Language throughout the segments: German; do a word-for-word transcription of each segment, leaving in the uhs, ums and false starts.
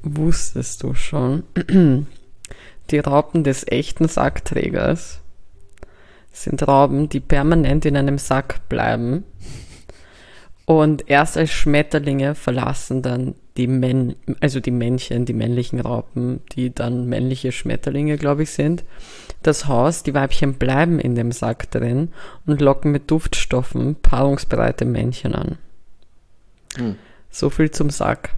Wusstest du schon, die Raupen des echten Sackträgers sind Raupen, die permanent in einem Sack bleiben und erst als Schmetterlinge verlassen dann die Männ, also die Männchen, die männlichen Raupen, die dann männliche Schmetterlinge, glaube ich, sind, das Haus. Die Weibchen bleiben in dem Sack drin und locken mit Duftstoffen paarungsbereite Männchen an. Hm. So viel zum Sack.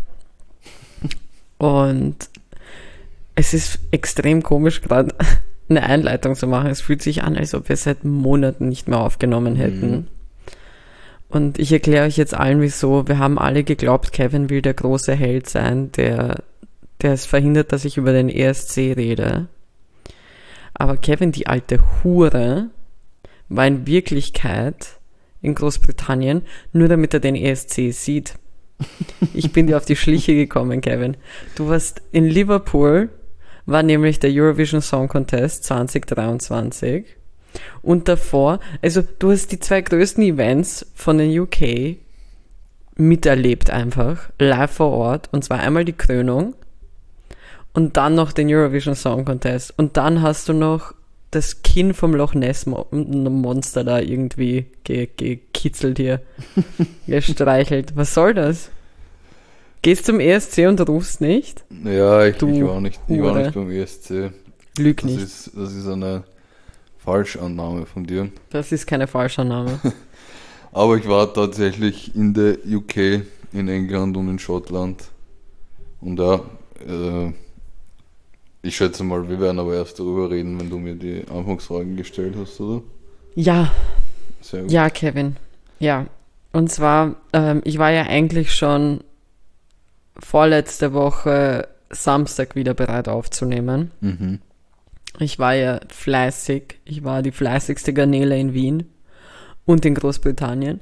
Und es ist extrem komisch, gerade eine Einleitung zu machen. Es fühlt sich an, als ob wir seit Monaten nicht mehr aufgenommen hätten. Mhm. Und ich erkläre euch jetzt allen, wieso. Wir haben alle geglaubt, Kevin will der große Held sein, der, der es verhindert, dass ich über den E S C rede. Aber Kevin, die alte Hure, war in Wirklichkeit in Großbritannien, nur damit er den E S C sieht. Ich bin dir auf die Schliche gekommen, Kevin. Du warst in Liverpool, war nämlich der Eurovision Song Contest zwanzig dreiundzwanzig. Und davor, also du hast die zwei größten Events von den U K miterlebt einfach, live vor Ort. Und zwar einmal die Krönung und dann noch den Eurovision Song Contest. Und dann hast du noch das Kinn vom Loch Ness Monster da irgendwie ge- gekitzelt hier, gestreichelt. Was soll das? Gehst zum E S C und rufst nicht? Ja, ich, ich, war, nicht, ich war nicht beim E S C. Lüg das nicht. Ist, das ist eine Falschannahme von dir. Das ist keine Falschannahme. Aber ich war tatsächlich in der U K, in England und in Schottland. Und ja, äh, ich schätze mal, wir werden aber erst darüber reden, wenn du mir die Anfangsfragen gestellt hast, oder? Ja. Sehr gut. Ja, Kevin. Ja. Und zwar, ähm, ich war ja eigentlich schon vorletzte Woche Samstag wieder bereit aufzunehmen. Mhm. Ich war ja fleißig. Ich war die fleißigste Garnele in Wien und in Großbritannien.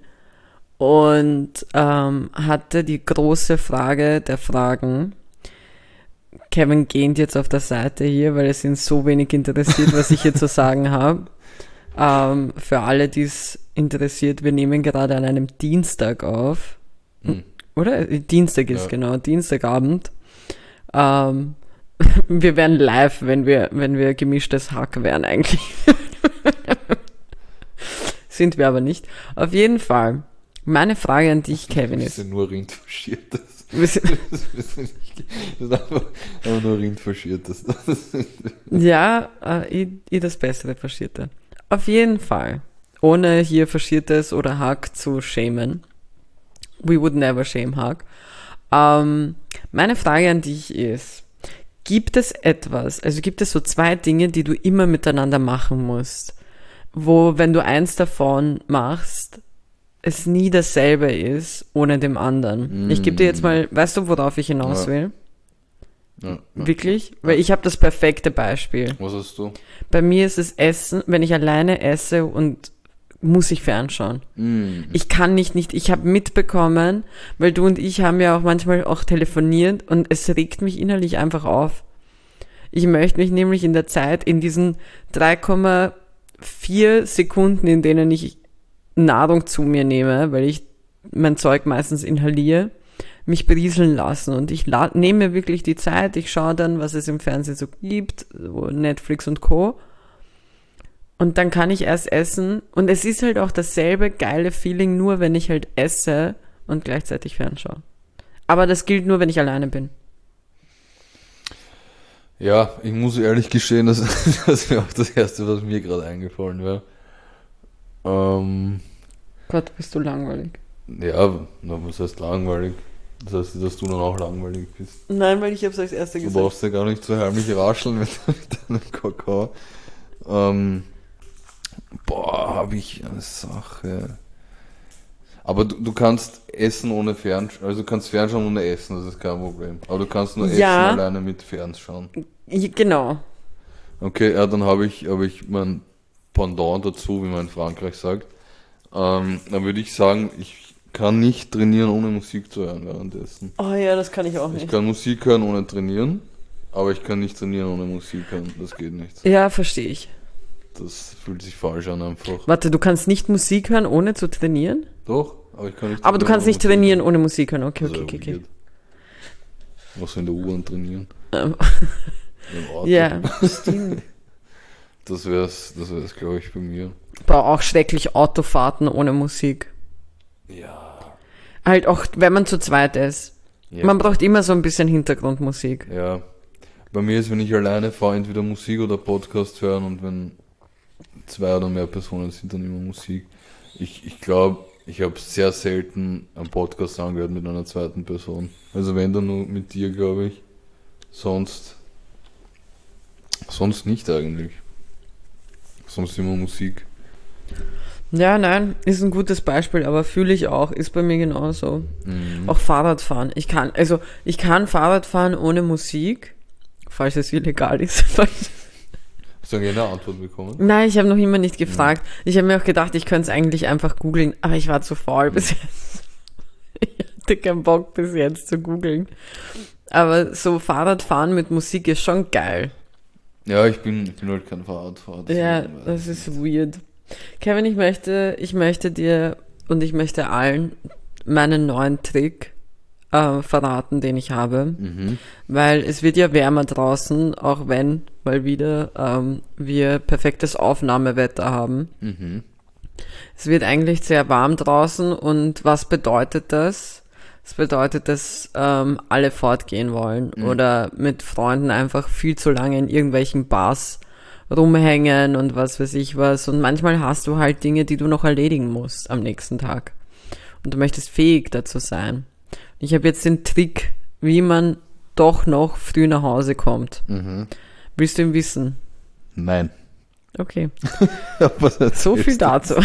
Und ähm, hatte die große Frage der Fragen. Kevin gähnt jetzt auf der Seite hier, weil es ihn so wenig interessiert, was ich hier zu sagen habe. Ähm, für alle, die es interessiert, wir nehmen gerade an einem Dienstag auf. Hm. Oder? Dienstag ist, ja. Genau, Dienstagabend. Ähm, wir wären live, wenn wir, wenn wir gemischtes Hack wären eigentlich. Sind wir aber nicht. Auf jeden Fall, meine Frage an dich, Kevin, ist... Das ist nur Rindfaschiertes. Das ist einfach nur Rindfaschiertes. Ja, äh, ich, ich das bessere Faschierte. Auf jeden Fall, ohne hier Faschiertes oder Hack zu schämen. We would never shame Hack. Ähm, meine Frage an dich ist, gibt es etwas, also gibt es so zwei Dinge, die du immer miteinander machen musst, wo, wenn du eins davon machst, es nie dasselbe ist, ohne dem anderen. Mm. Ich gebe dir jetzt mal, weißt du, worauf ich hinaus will? Ja, ja, Wirklich? ja. Weil ich habe das perfekte Beispiel. Was hast du? Bei mir ist es Essen, wenn ich alleine esse und muss ich fernschauen. Mm. Ich kann nicht, nicht, ich habe mitbekommen, weil du und ich haben ja auch manchmal auch telefoniert und es regt mich innerlich einfach auf. Ich möchte mich nämlich in der Zeit, in diesen drei Komma vier Sekunden, in denen ich Nahrung zu mir nehme, weil ich mein Zeug meistens inhaliere, mich berieseln lassen. Und ich la- nehme mir wirklich die Zeit, ich schaue dann, was es im Fernsehen so gibt, so Netflix und Co. Und dann kann ich erst essen. Und es ist halt auch dasselbe geile Feeling, nur wenn ich halt esse und gleichzeitig fernschaue. Aber das gilt nur, wenn ich alleine bin. Ja, ich muss ehrlich gestehen, dass das wäre auch das Erste, was mir gerade eingefallen wäre. Ähm, Gott, bist du langweilig. Ja, na, was heißt langweilig? Das heißt, dass du dann auch langweilig bist. Nein, weil ich hab's als Erste Du gesagt. brauchst ja gar nicht so heimlich rascheln mit, mit deinem Kakao. Ähm, boah, habe ich eine Sache. Aber du, du kannst essen ohne Fernschauen, also du kannst Fernschauen ohne Essen, das ist kein Problem. Aber du kannst nur Ja. essen alleine mit Fernschauen. Genau. Okay, ja, dann habe ich, habe ich mein Pendant dazu, wie man in Frankreich sagt. Ähm, dann würde ich sagen, ich kann nicht trainieren, ohne Musik zu hören währenddessen. Oh ja, das kann ich auch nicht. Ich kann Musik hören, ohne trainieren, aber ich kann nicht trainieren, ohne Musik hören. Das geht nicht. Ja, verstehe ich. Das fühlt sich falsch an einfach. Warte, du kannst nicht Musik hören, ohne zu trainieren? Doch, aber ich kann nicht Aber du trainieren, kannst ohne nicht Musik trainieren, hören. ohne Musik hören. Okay, Also, okay, okay, okay. Was in der U-Bahn trainieren. Ähm, Im Auto. ja, stimmt. Das wär's, das wär's, glaube ich, bei mir. Aber auch schrecklich Autofahrten ohne Musik. Ja. Halt auch, wenn man zu zweit ist. ja. Man braucht immer so ein bisschen Hintergrundmusik. Ja. Bei mir ist, wenn ich alleine fahre, entweder Musik oder Podcast hören und wenn zwei oder mehr Personen sind, dann immer Musik. Ich, ich glaube, ich habe sehr selten einen Podcast angehört mit einer zweiten Person. Also wenn dann nur mit dir, glaube ich. Sonst, sonst nicht eigentlich. Sonst immer Musik. Ja, nein, ist ein gutes Beispiel, aber fühle ich auch, ist bei mir genauso. Mhm. Auch Fahrradfahren. Ich kann, also ich kann Fahrrad fahren ohne Musik, falls es illegal ist. Hast du eine Antwort bekommen? Nein, ich habe noch immer nicht gefragt. Ich habe mir auch gedacht, ich könnte es eigentlich einfach googeln, aber ich war zu faul bis jetzt. Ich hatte keinen Bock bis jetzt zu googeln. Aber so Fahrradfahren mit Musik ist schon geil. Ja, ich bin, ich bin halt kein Fahrradfahrer. Ja, das ist weird. Kevin, ich möchte, ich möchte dir und ich möchte allen meinen neuen Trick äh, verraten, den ich habe. Mhm. Weil es wird ja wärmer draußen, auch wenn mal wieder ähm, wir perfektes Aufnahmewetter haben. Mhm. Es wird eigentlich sehr warm draußen und was bedeutet das? Das bedeutet, dass ähm, alle fortgehen wollen Mhm. oder mit Freunden einfach viel zu lange in irgendwelchen Bars rumhängen und was weiß ich was. Und manchmal hast du halt Dinge, die du noch erledigen musst am nächsten Tag. Und du möchtest fähig dazu sein. Ich habe jetzt den Trick, wie man doch noch früh nach Hause kommt. Mhm. Willst du ihn wissen? Nein. Okay. Was erzählst So viel du? dazu.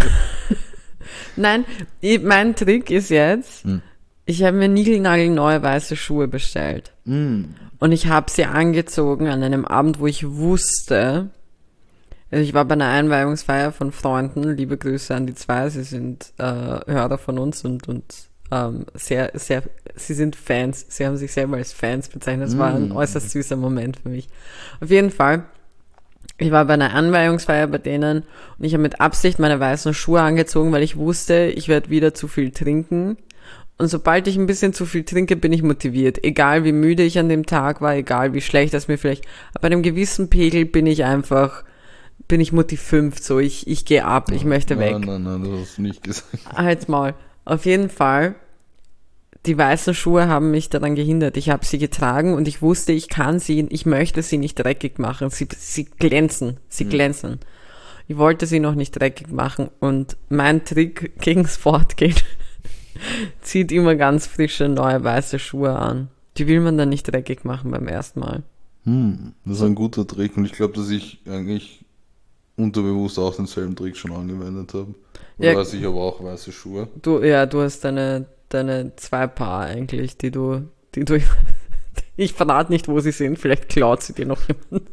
Nein, ich, mein Trick ist jetzt, Hm. ich habe mir niegelnagelneue weiße Schuhe bestellt. Mhm. Und ich habe sie angezogen an einem Abend, wo ich wusste, also ich war bei einer Einweihungsfeier von Freunden, liebe Grüße an die zwei, sie sind äh, Hörer von uns und, und ähm, sehr, sehr, sie sind Fans, sie haben sich selber als Fans bezeichnet, das war ein Mm. äußerst süßer Moment für mich. Auf jeden Fall, ich war bei einer Einweihungsfeier bei denen und ich habe mit Absicht meine weißen Schuhe angezogen, weil ich wusste, ich werde wieder zu viel trinken. Und sobald ich ein bisschen zu viel trinke, bin ich motiviert. Egal wie müde ich an dem Tag war, egal wie schlecht das mir vielleicht, aber bei einem gewissen Pegel bin ich einfach, bin ich motiviert, so ich, ich gehe ab, ich möchte nein, weg. Nein, nein, das hast du nicht gesagt. Halt's Maul. Auf jeden Fall, die weißen Schuhe haben mich daran gehindert. Ich habe sie getragen und ich wusste, ich kann sie, ich möchte sie nicht dreckig machen. Sie, sie glänzen, sie Mhm. glänzen. Ich wollte sie noch nicht dreckig machen und mein Trick gegens Fortgehen zieht immer ganz frische, neue weiße Schuhe an. Die will man dann nicht dreckig machen beim ersten Mal. Hm, das ist ein guter Trick und ich glaube, dass ich eigentlich unterbewusst auch denselben Trick schon angewendet habe. Ja. Ja. Weiß ich aber auch weiße Schuhe. Du, ja, du hast deine, deine zwei Paar eigentlich, die du, die du, ich verrate nicht, wo sie sind, vielleicht klaut sie dir noch jemand.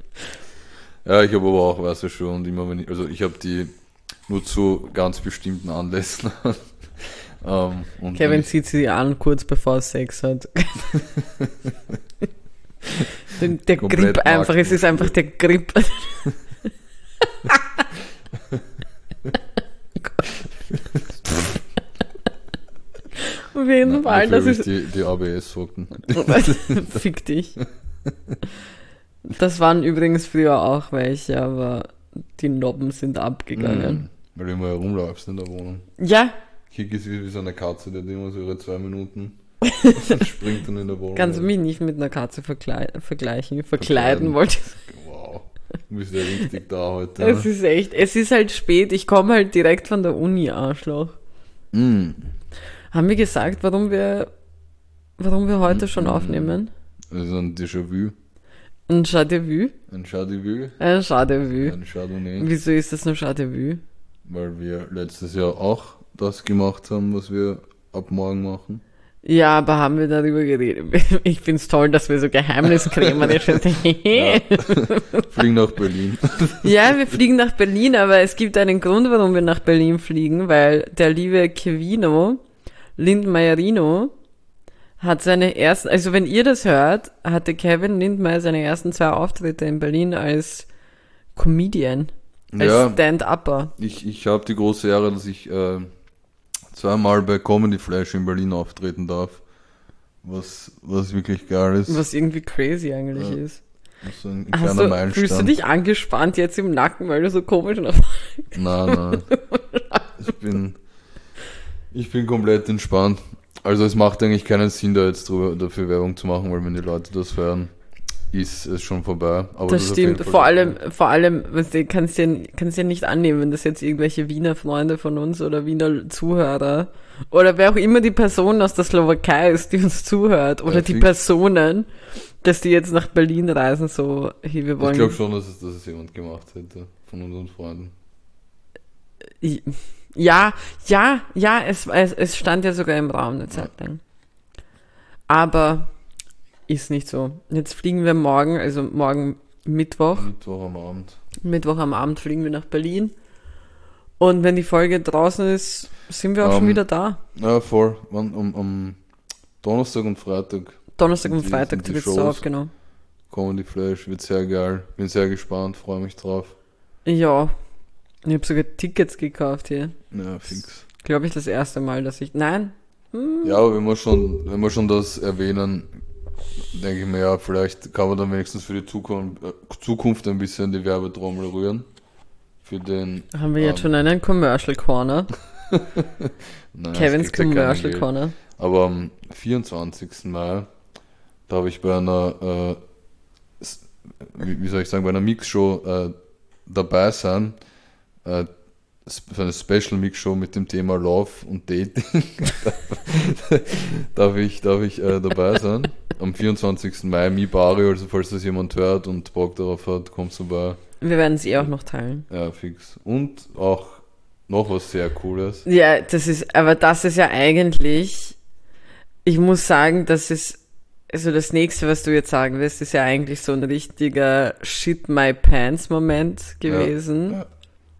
Ja, ich habe aber auch weiße Schuhe und immer wenn ich, also ich habe die nur zu ganz bestimmten Anlässen. ähm, und Kevin wenn ich, zieht sie an, kurz bevor er Sex hat. der der Komplett Grip einfach, es ist einfach der Grip. Auf jeden Nein, Fall, dafür das hab ich ist. die, die A B S-Socken. Fick dich. Das waren übrigens früher auch welche, aber die Nobben sind abgegangen. Mhm. Weil du immer herumläufst in der Wohnung. Ja, Kiki ist wie, wie so eine Katze, die hat immer so ihre zwei Minuten und springt dann in der Wohnung. kannst du mich nicht mit einer Katze verklei- vergleichen. Verkleiden Verkleiden. wollte ich. Wow, du bist ja richtig da heute. Es ist echt, es ist halt spät, ich komme halt direkt von der Uni, Arschloch. Mm. Haben wir gesagt, warum wir, warum wir heute schon Mhm. aufnehmen? Das ist ein Déjà-vu, Ein Chardevue? ein Chardevue, Ein Chardevue. ein Chardonnay, Wieso ist das ein Chardevue? weil wir letztes Jahr auch das gemacht haben, was wir ab morgen machen. Ja, aber haben wir darüber geredet? Ich find's toll, dass wir so geheimniskrämerisch sind. Ja. Fliegen nach Berlin. Ja, wir fliegen nach Berlin, aber es gibt einen Grund, warum wir nach Berlin fliegen, weil der liebe Kevino Lindmeierino hat seine ersten, also wenn ihr das hört, hatte Kevin Lindmeier seine ersten zwei Auftritte in Berlin als Comedian, als Ja, Stand-Upper. ich, ich habe die große Ehre, dass ich äh, zweimal bei Comedy Flash in Berlin auftreten darf. was, was wirklich geil ist. Was irgendwie crazy eigentlich Ja. ist. So ein Hast kleiner du, Meilenstein. fühlst du dich angespannt jetzt im Nacken, weil du so komisch nach vorne Nein, nein. Ich bin, ich bin komplett entspannt. Also es macht eigentlich keinen Sinn, da jetzt drüber, dafür Werbung zu machen, weil wenn die Leute das hören, ist es schon vorbei. Aber Das ist auf stimmt. jeden Fall Vor so. allem, vor allem, weißt du, kannst ja, kannst ja nicht annehmen, wenn das jetzt irgendwelche Wiener Freunde von uns oder Wiener Zuhörer oder wer auch immer die Person aus der Slowakei ist, die uns zuhört, oder Ja, die fix. Personen, dass die jetzt nach Berlin reisen, so, hey, wir wollen. Ich glaube schon, dass es, dass es jemand gemacht hätte von unseren Freunden. Ja, ja, ja, es, es, es stand ja sogar im Raum eine Zeit lang. Aber ist nicht so. Jetzt fliegen wir morgen, also morgen Mittwoch, Mittwoch am Abend. Mittwoch am Abend fliegen wir nach Berlin. Und wenn die Folge draußen ist, sind wir auch Ähm, schon wieder da. Ja, voll. Wann, um, um Donnerstag und Freitag Donnerstag und die- Freitag sind die tritt's Shows. auf, genau. Comedy Flash, wird sehr geil. Bin sehr gespannt, freue mich drauf. Ja, ich habe sogar Tickets gekauft hier. Ja, fix. Glaube ich das erste Mal, dass ich... Nein, Ja, aber wenn wir schon, wenn wir schon das erwähnen, denke ich mir, ja, vielleicht kann man dann wenigstens für die Zukunft, äh, Zukunft ein bisschen die Werbetrommel rühren. Für den. haben wir jetzt ähm, schon einen Commercial Corner. nein, es Kevins kriegt ja keiner Commercial Geld. Corner. Aber am vierundzwanzigsten Mai, da habe ich bei einer, äh, s- wie wie soll ich sagen, bei einer Mixshow äh, dabei sein. Äh, sp- für eine Special Mixshow mit dem Thema Love und Dating. darf ich, darf ich äh, dabei sein. Am vierundzwanzigsten Mai, Mi Barrio, also falls das jemand hört und Bock darauf hat, kommst du bei. Wir werden es eh auch noch teilen. Ja, fix. Und auch noch was sehr Cooles. Ja, das ist, aber das ist ja eigentlich, ich muss sagen, das ist, also das nächste, was du jetzt sagen wirst, ist ja eigentlich so ein richtiger Shit my pants Moment gewesen. Ja.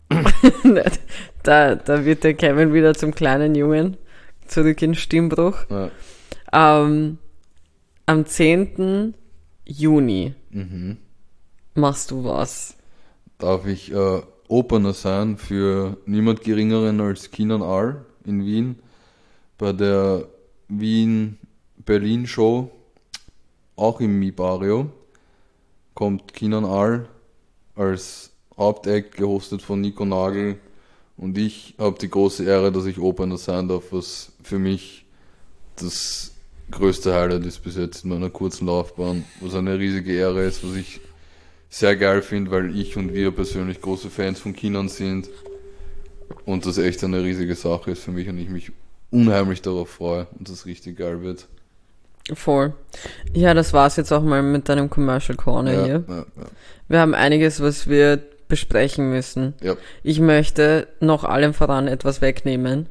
da, da wird der Kevin wieder zum kleinen Jungen zurück in Stimmbruch. Ja. Ähm, am zehnten Juni Mhm. machst du was. Darf ich äh, Opener sein für niemand Geringeren als Kinan R in Wien bei der Wien-Berlin-Show, auch im Mi Barrio, kommt Kinan R als Haupteck, gehostet von Nico Nagel, und ich habe die große Ehre, dass ich Opener sein darf, was für mich das größte Highlight ist bis jetzt in meiner kurzen Laufbahn, was eine riesige Ehre ist, was ich sehr geil finde, weil ich und wir persönlich große Fans von Kinan sind und das echt eine riesige Sache ist für mich und ich mich unheimlich darauf freue und das richtig geil wird. Voll. Ja, das war's jetzt auch mal mit deinem Commercial Corner Ja, hier. ja, ja. Wir haben einiges, was wir besprechen müssen. Ja. Ich möchte noch allem voran etwas wegnehmen.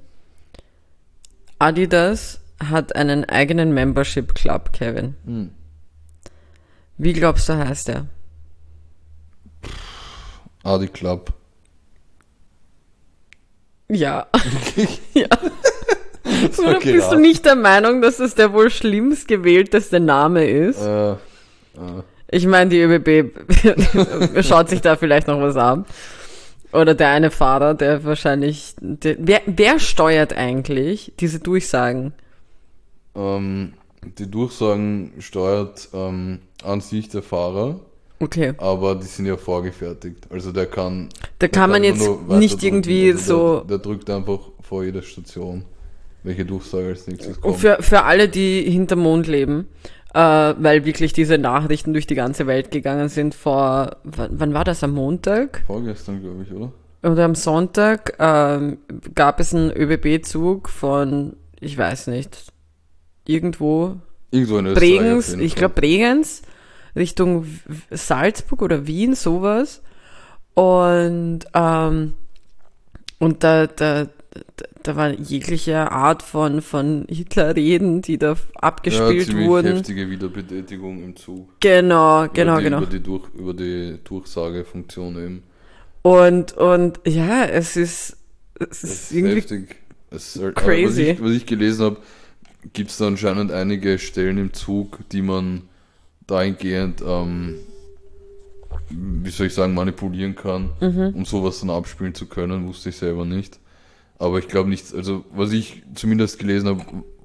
Adidas hat einen eigenen Membership Club, Kevin. Hm. Wie glaubst du, heißt der? Adi Club. Ja. ja. Oder Okay, bist ja. du nicht der Meinung, dass es der wohl schlimmst gewählteste Name ist? Äh, äh, Ich meine, die ÖBB schaut sich da vielleicht noch was an. Oder der eine Fahrer, der wahrscheinlich... Der, wer, wer steuert eigentlich diese Durchsagen? ähm, die Durchsagen steuert ähm, an sich der Fahrer, Okay. aber die sind ja vorgefertigt. Also der kann... Da der kann man immer jetzt nur weiter nicht drücken. irgendwie Also so... Der, der drückt einfach vor jeder Station, welche Durchsage als nächstes Und kommt. für, für alle, die hinterm Mond leben, äh, weil wirklich diese Nachrichten durch die ganze Welt gegangen sind vor... Wann, wann war das? Am Montag? Vorgestern, glaube ich, oder? Oder am Sonntag ähm, gab es einen ÖBB-Zug von, ich weiß nicht, irgendwo, Irgendwo in Österreich. auf Bregenz, jeden ich Fall. glaube Bregenz, Richtung W- Salzburg oder Wien, sowas. Und, ähm, und da, da, da, da war jegliche Art von, von Hitlerreden, die da Ja, abgespielt ziemlich wurden. heftige Wiederbetätigung im Zug. Genau, genau, über die, genau. Über die, Durch, über die Durchsagefunktion eben. Und, und ja, es ist, es Das ist ist irgendwie heftig. Es ist halt, aber crazy. Was ich, was ich gelesen habe, gibt es da anscheinend einige Stellen im Zug, die man dahingehend, ähm, wie soll ich sagen, manipulieren kann, Mhm. um sowas dann abspielen zu können, wusste ich selber nicht. Aber ich glaube nicht, also was ich zumindest gelesen habe,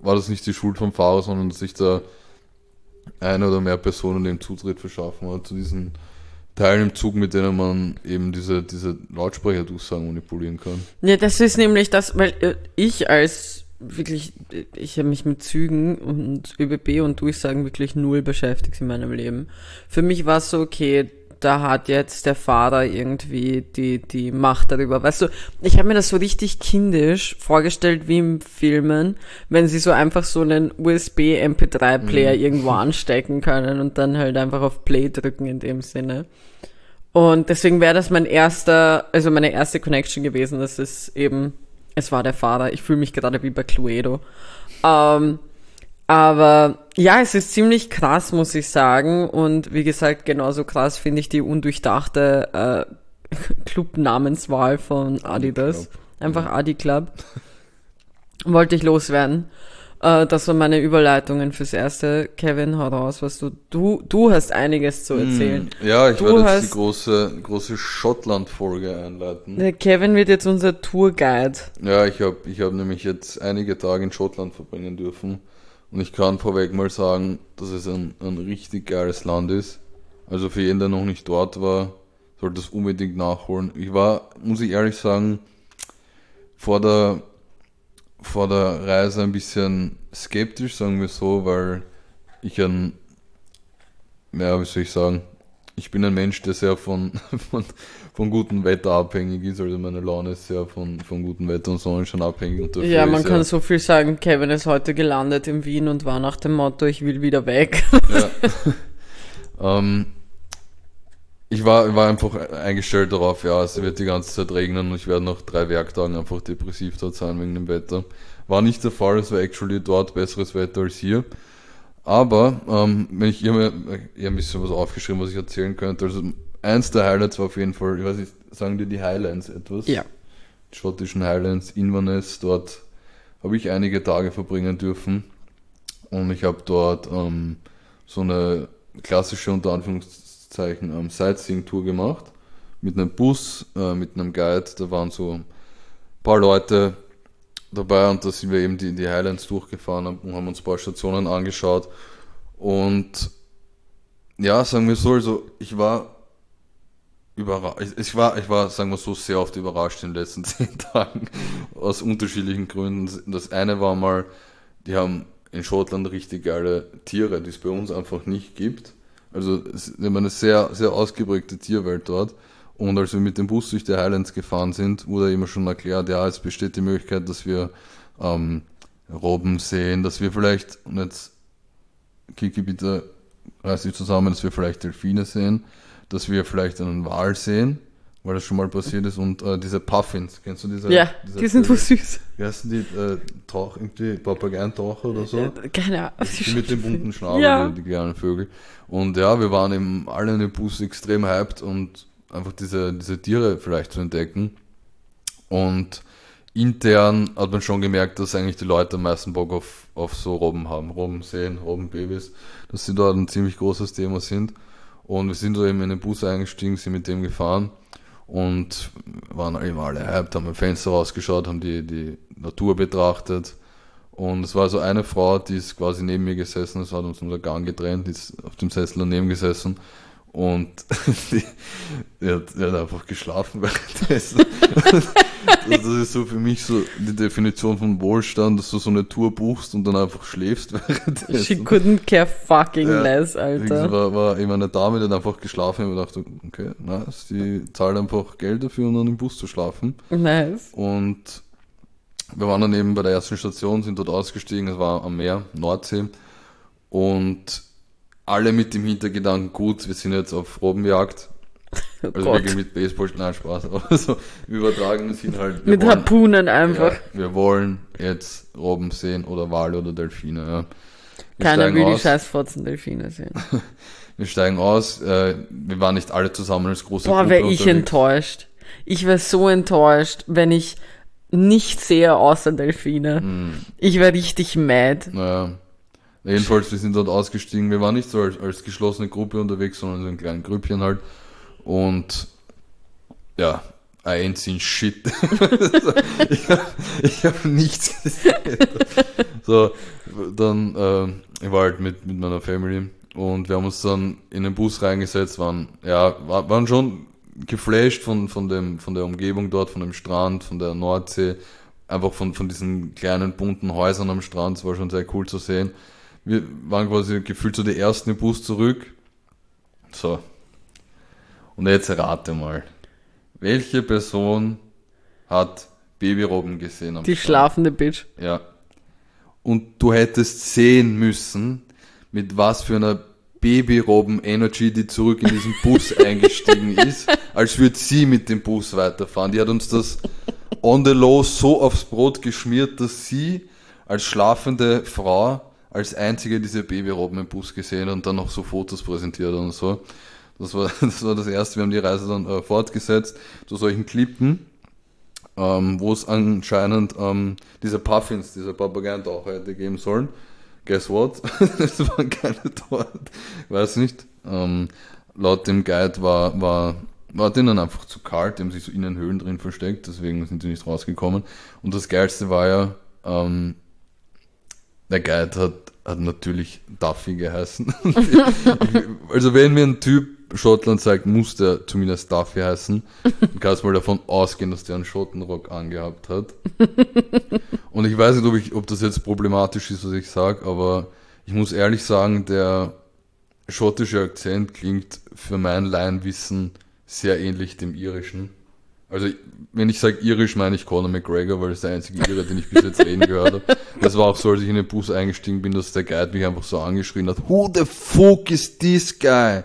war das nicht die Schuld vom Fahrer, sondern dass sich da eine oder mehr Personen dem Zutritt verschaffen hat zu diesen Teilen im Zug, mit denen man eben diese, diese Lautsprecherdurchsagen manipulieren kann. Ja, das ist nämlich das, weil äh, ich als wirklich, ich habe mich mit Zügen und ÖBB und Durchsagen wirklich null beschäftigt in meinem Leben. Für mich war es so, okay, da hat jetzt der Fahrer irgendwie die, die Macht darüber. Weißt du, ich habe mir das so richtig kindisch vorgestellt, wie im Filmen, wenn sie so einfach so einen U S B-M P drei Player mhm. irgendwo anstecken können und dann halt einfach auf Play drücken in dem Sinne. Und deswegen wäre das mein erster, also meine erste Connection gewesen, das ist eben, es war der Fahrer. Ich fühle mich gerade wie bei Cluedo. Ähm, aber ja, es ist ziemlich krass, muss ich sagen. Und wie gesagt, genauso krass finde ich die undurchdachte äh, Club-Namenswahl von Adidas. Einfach Adi Club. Wollte ich loswerden. Äh, das waren meine Überleitungen fürs Erste. Kevin, hau raus, was du, du, du hast einiges zu erzählen. Ja, ich du werde jetzt hast, die große, große Schottland-Folge einleiten. Der Kevin wird jetzt unser Tourguide. Ja, ich habe ich hab nämlich jetzt einige Tage in Schottland verbringen dürfen. Und ich kann vorweg mal sagen, dass es ein, ein richtig geiles Land ist. Also für jeden, der noch nicht dort war, sollte es unbedingt nachholen. Ich war, muss ich ehrlich sagen, vor der, vor der Reise ein bisschen skeptisch, sagen wir so, weil ich ein, ja, wie soll ich sagen, ich bin ein Mensch, der sehr von, von, von gutem Wetter abhängig ist, also meine Laune ist sehr von, von gutem Wetter und Sonnenschein abhängig. Und dafür ja, man ist kann ja, so viel sagen, Kevin ist heute gelandet in Wien und war nach dem Motto, ich will wieder weg. Ja. ähm, ich war, war einfach eingestellt darauf, ja, es wird die ganze Zeit regnen und ich werde nach drei Werktagen einfach depressiv dort sein wegen dem Wetter. War nicht der Fall, es war actually dort besseres Wetter als hier. Aber, ähm, wenn ich hier eher ein bisschen was aufgeschrieben, was ich erzählen könnte, also eins der Highlights war auf jeden Fall, ich weiß nicht, sagen dir die Highlands etwas? Ja. Die schottischen Highlands, Inverness, dort habe ich einige Tage verbringen dürfen und ich habe dort ähm, so eine klassische, unter Anführungszeichen, ähm, Sightseeing-Tour gemacht, mit einem Bus, äh, mit einem Guide, da waren so ein paar Leute dabei und da sind wir eben die, die Highlands durchgefahren und haben uns ein paar Stationen angeschaut und ja, sagen wir so, also ich war überrascht, ich war, ich war, sagen wir so, sehr oft überrascht in den letzten zehn Tagen aus unterschiedlichen Gründen. Das eine war mal, die haben in Schottland richtig geile Tiere, die es bei uns einfach nicht gibt. Also es ist eine sehr, sehr ausgeprägte Tierwelt dort. Und als wir mit dem Bus durch die Highlands gefahren sind, wurde immer schon erklärt, ja, es besteht die Möglichkeit, dass wir ähm, Robben sehen, dass wir vielleicht, und jetzt Kiki, bitte reiß dich zusammen, dass wir vielleicht Delfine sehen, dass wir vielleicht einen Wal sehen, weil das schon mal passiert ist, und äh, diese Puffins, kennst du diese? Ja, diese die sind so süß. Wie heißen die? Äh, Tauch, irgendwie Papageientaucher oder so? Ja, keine Ahnung. Die mit dem bunten Schnabel, Ja. die, die kleinen Vögel. Und ja, wir waren eben alle in dem Bus extrem hyped und einfach diese, diese Tiere vielleicht zu entdecken. Und intern hat man schon gemerkt, dass eigentlich die Leute am meisten Bock auf, auf so Robben haben. Robben sehen, Robbenbabys, dass sie dort ein ziemlich großes Thema sind. Und wir sind so eben in den Bus eingestiegen, sind mit dem gefahren und waren eben alle hyped, haben im Fenster rausgeschaut, haben die, die Natur betrachtet. Und es war so eine Frau, die ist quasi neben mir gesessen, das hat uns unser Gang getrennt, die ist auf dem Sessel daneben gesessen. Und die, die, hat, die hat einfach geschlafen währenddessen. Das ist so für mich so die Definition von Wohlstand, dass du so eine Tour buchst und dann einfach schläfst währenddessen. She couldn't care fucking Ja, less, Alter. war, war eben eine Dame, die hat einfach geschlafen und ich dachte, okay, nice, die zahlt einfach Geld dafür, um dann im Bus zu schlafen. Nice. Und wir waren dann eben bei der ersten Station, sind dort ausgestiegen, es war am Meer, Nordsee, und alle mit dem Hintergedanken, gut, wir sind jetzt auf Robbenjagd. Oh Also Gott. wirklich mit Baseball, nein, Spaß, aber so im übertragenen Sinn halt. wir Mit wollen- Harpunen einfach. Ja, wir wollen jetzt Robben sehen oder Wale oder Delfine, ja. Wir Keiner steigen will die aus. scheiß Fotzendelfine sehen. Wir steigen aus, äh, wir waren nicht alle zusammen als große Boah, Gruppe wäre ich unterwegs. enttäuscht. Ich wäre so enttäuscht, wenn ich nichts sehe außer Delfine. Hm. Ich wäre richtig mad. Naja, jedenfalls, wir sind dort ausgestiegen. Wir waren nicht so als, als geschlossene Gruppe unterwegs, sondern so in kleinen Grüppchen halt. Und ja, I ain't seen shit. ich habe ich hab nichts gesehen. So, dann, äh, ich war halt mit, mit meiner Family und wir haben uns dann in den Bus reingesetzt, waren, ja, war, waren schon geflasht von, von dem, von der Umgebung dort, von dem Strand, von der Nordsee, einfach von, von diesen kleinen bunten Häusern am Strand, es war schon sehr cool zu sehen. Wir waren quasi gefühlt so die ersten im Bus zurück. So. Und jetzt rate mal, welche Person hat Babyrobben gesehen am Die Strand? schlafende Bitch. Ja. Und du hättest sehen müssen, mit was für einer Babyrobben-Energy die zurück in diesen Bus eingestiegen ist, als würde sie mit dem Bus weiterfahren. Die hat uns das on the low so aufs Brot geschmiert, dass sie als schlafende Frau als einzige diese Babyrobben im Bus gesehen und dann noch so Fotos präsentiert und so. Das war das, war das erste. Wir haben die Reise dann äh, fortgesetzt zu solchen Klippen, ähm, wo es anscheinend ähm, diese Puffins, diese Papageientaucher hätte geben sollen. Guess what? Es waren keine dort. Weiß nicht. Ähm, laut dem Guide war, war, war denen einfach zu kalt. Die haben sich so in den Höhlen drin versteckt, deswegen sind sie nicht rausgekommen. Und das Geilste war ja, ähm, der Guide hat, hat natürlich Duffy geheißen. Also wenn mir ein Typ Schottland sagt, muss der zumindest Duffy heißen. Dann kannst du mal davon ausgehen, dass der einen Schottenrock angehabt hat. Und ich weiß nicht, ob, ich, ob das jetzt problematisch ist, was ich sage, aber ich muss ehrlich sagen, der schottische Akzent klingt für mein Laienwissen sehr ähnlich dem irischen. Also wenn ich sage irisch, meine ich Conor McGregor, weil das ist der einzige Ire, den ich bis jetzt reden gehört habe. Das war auch so, als ich in den Bus eingestiegen bin, dass der Guide mich einfach so angeschrien hat, who the fuck is this guy?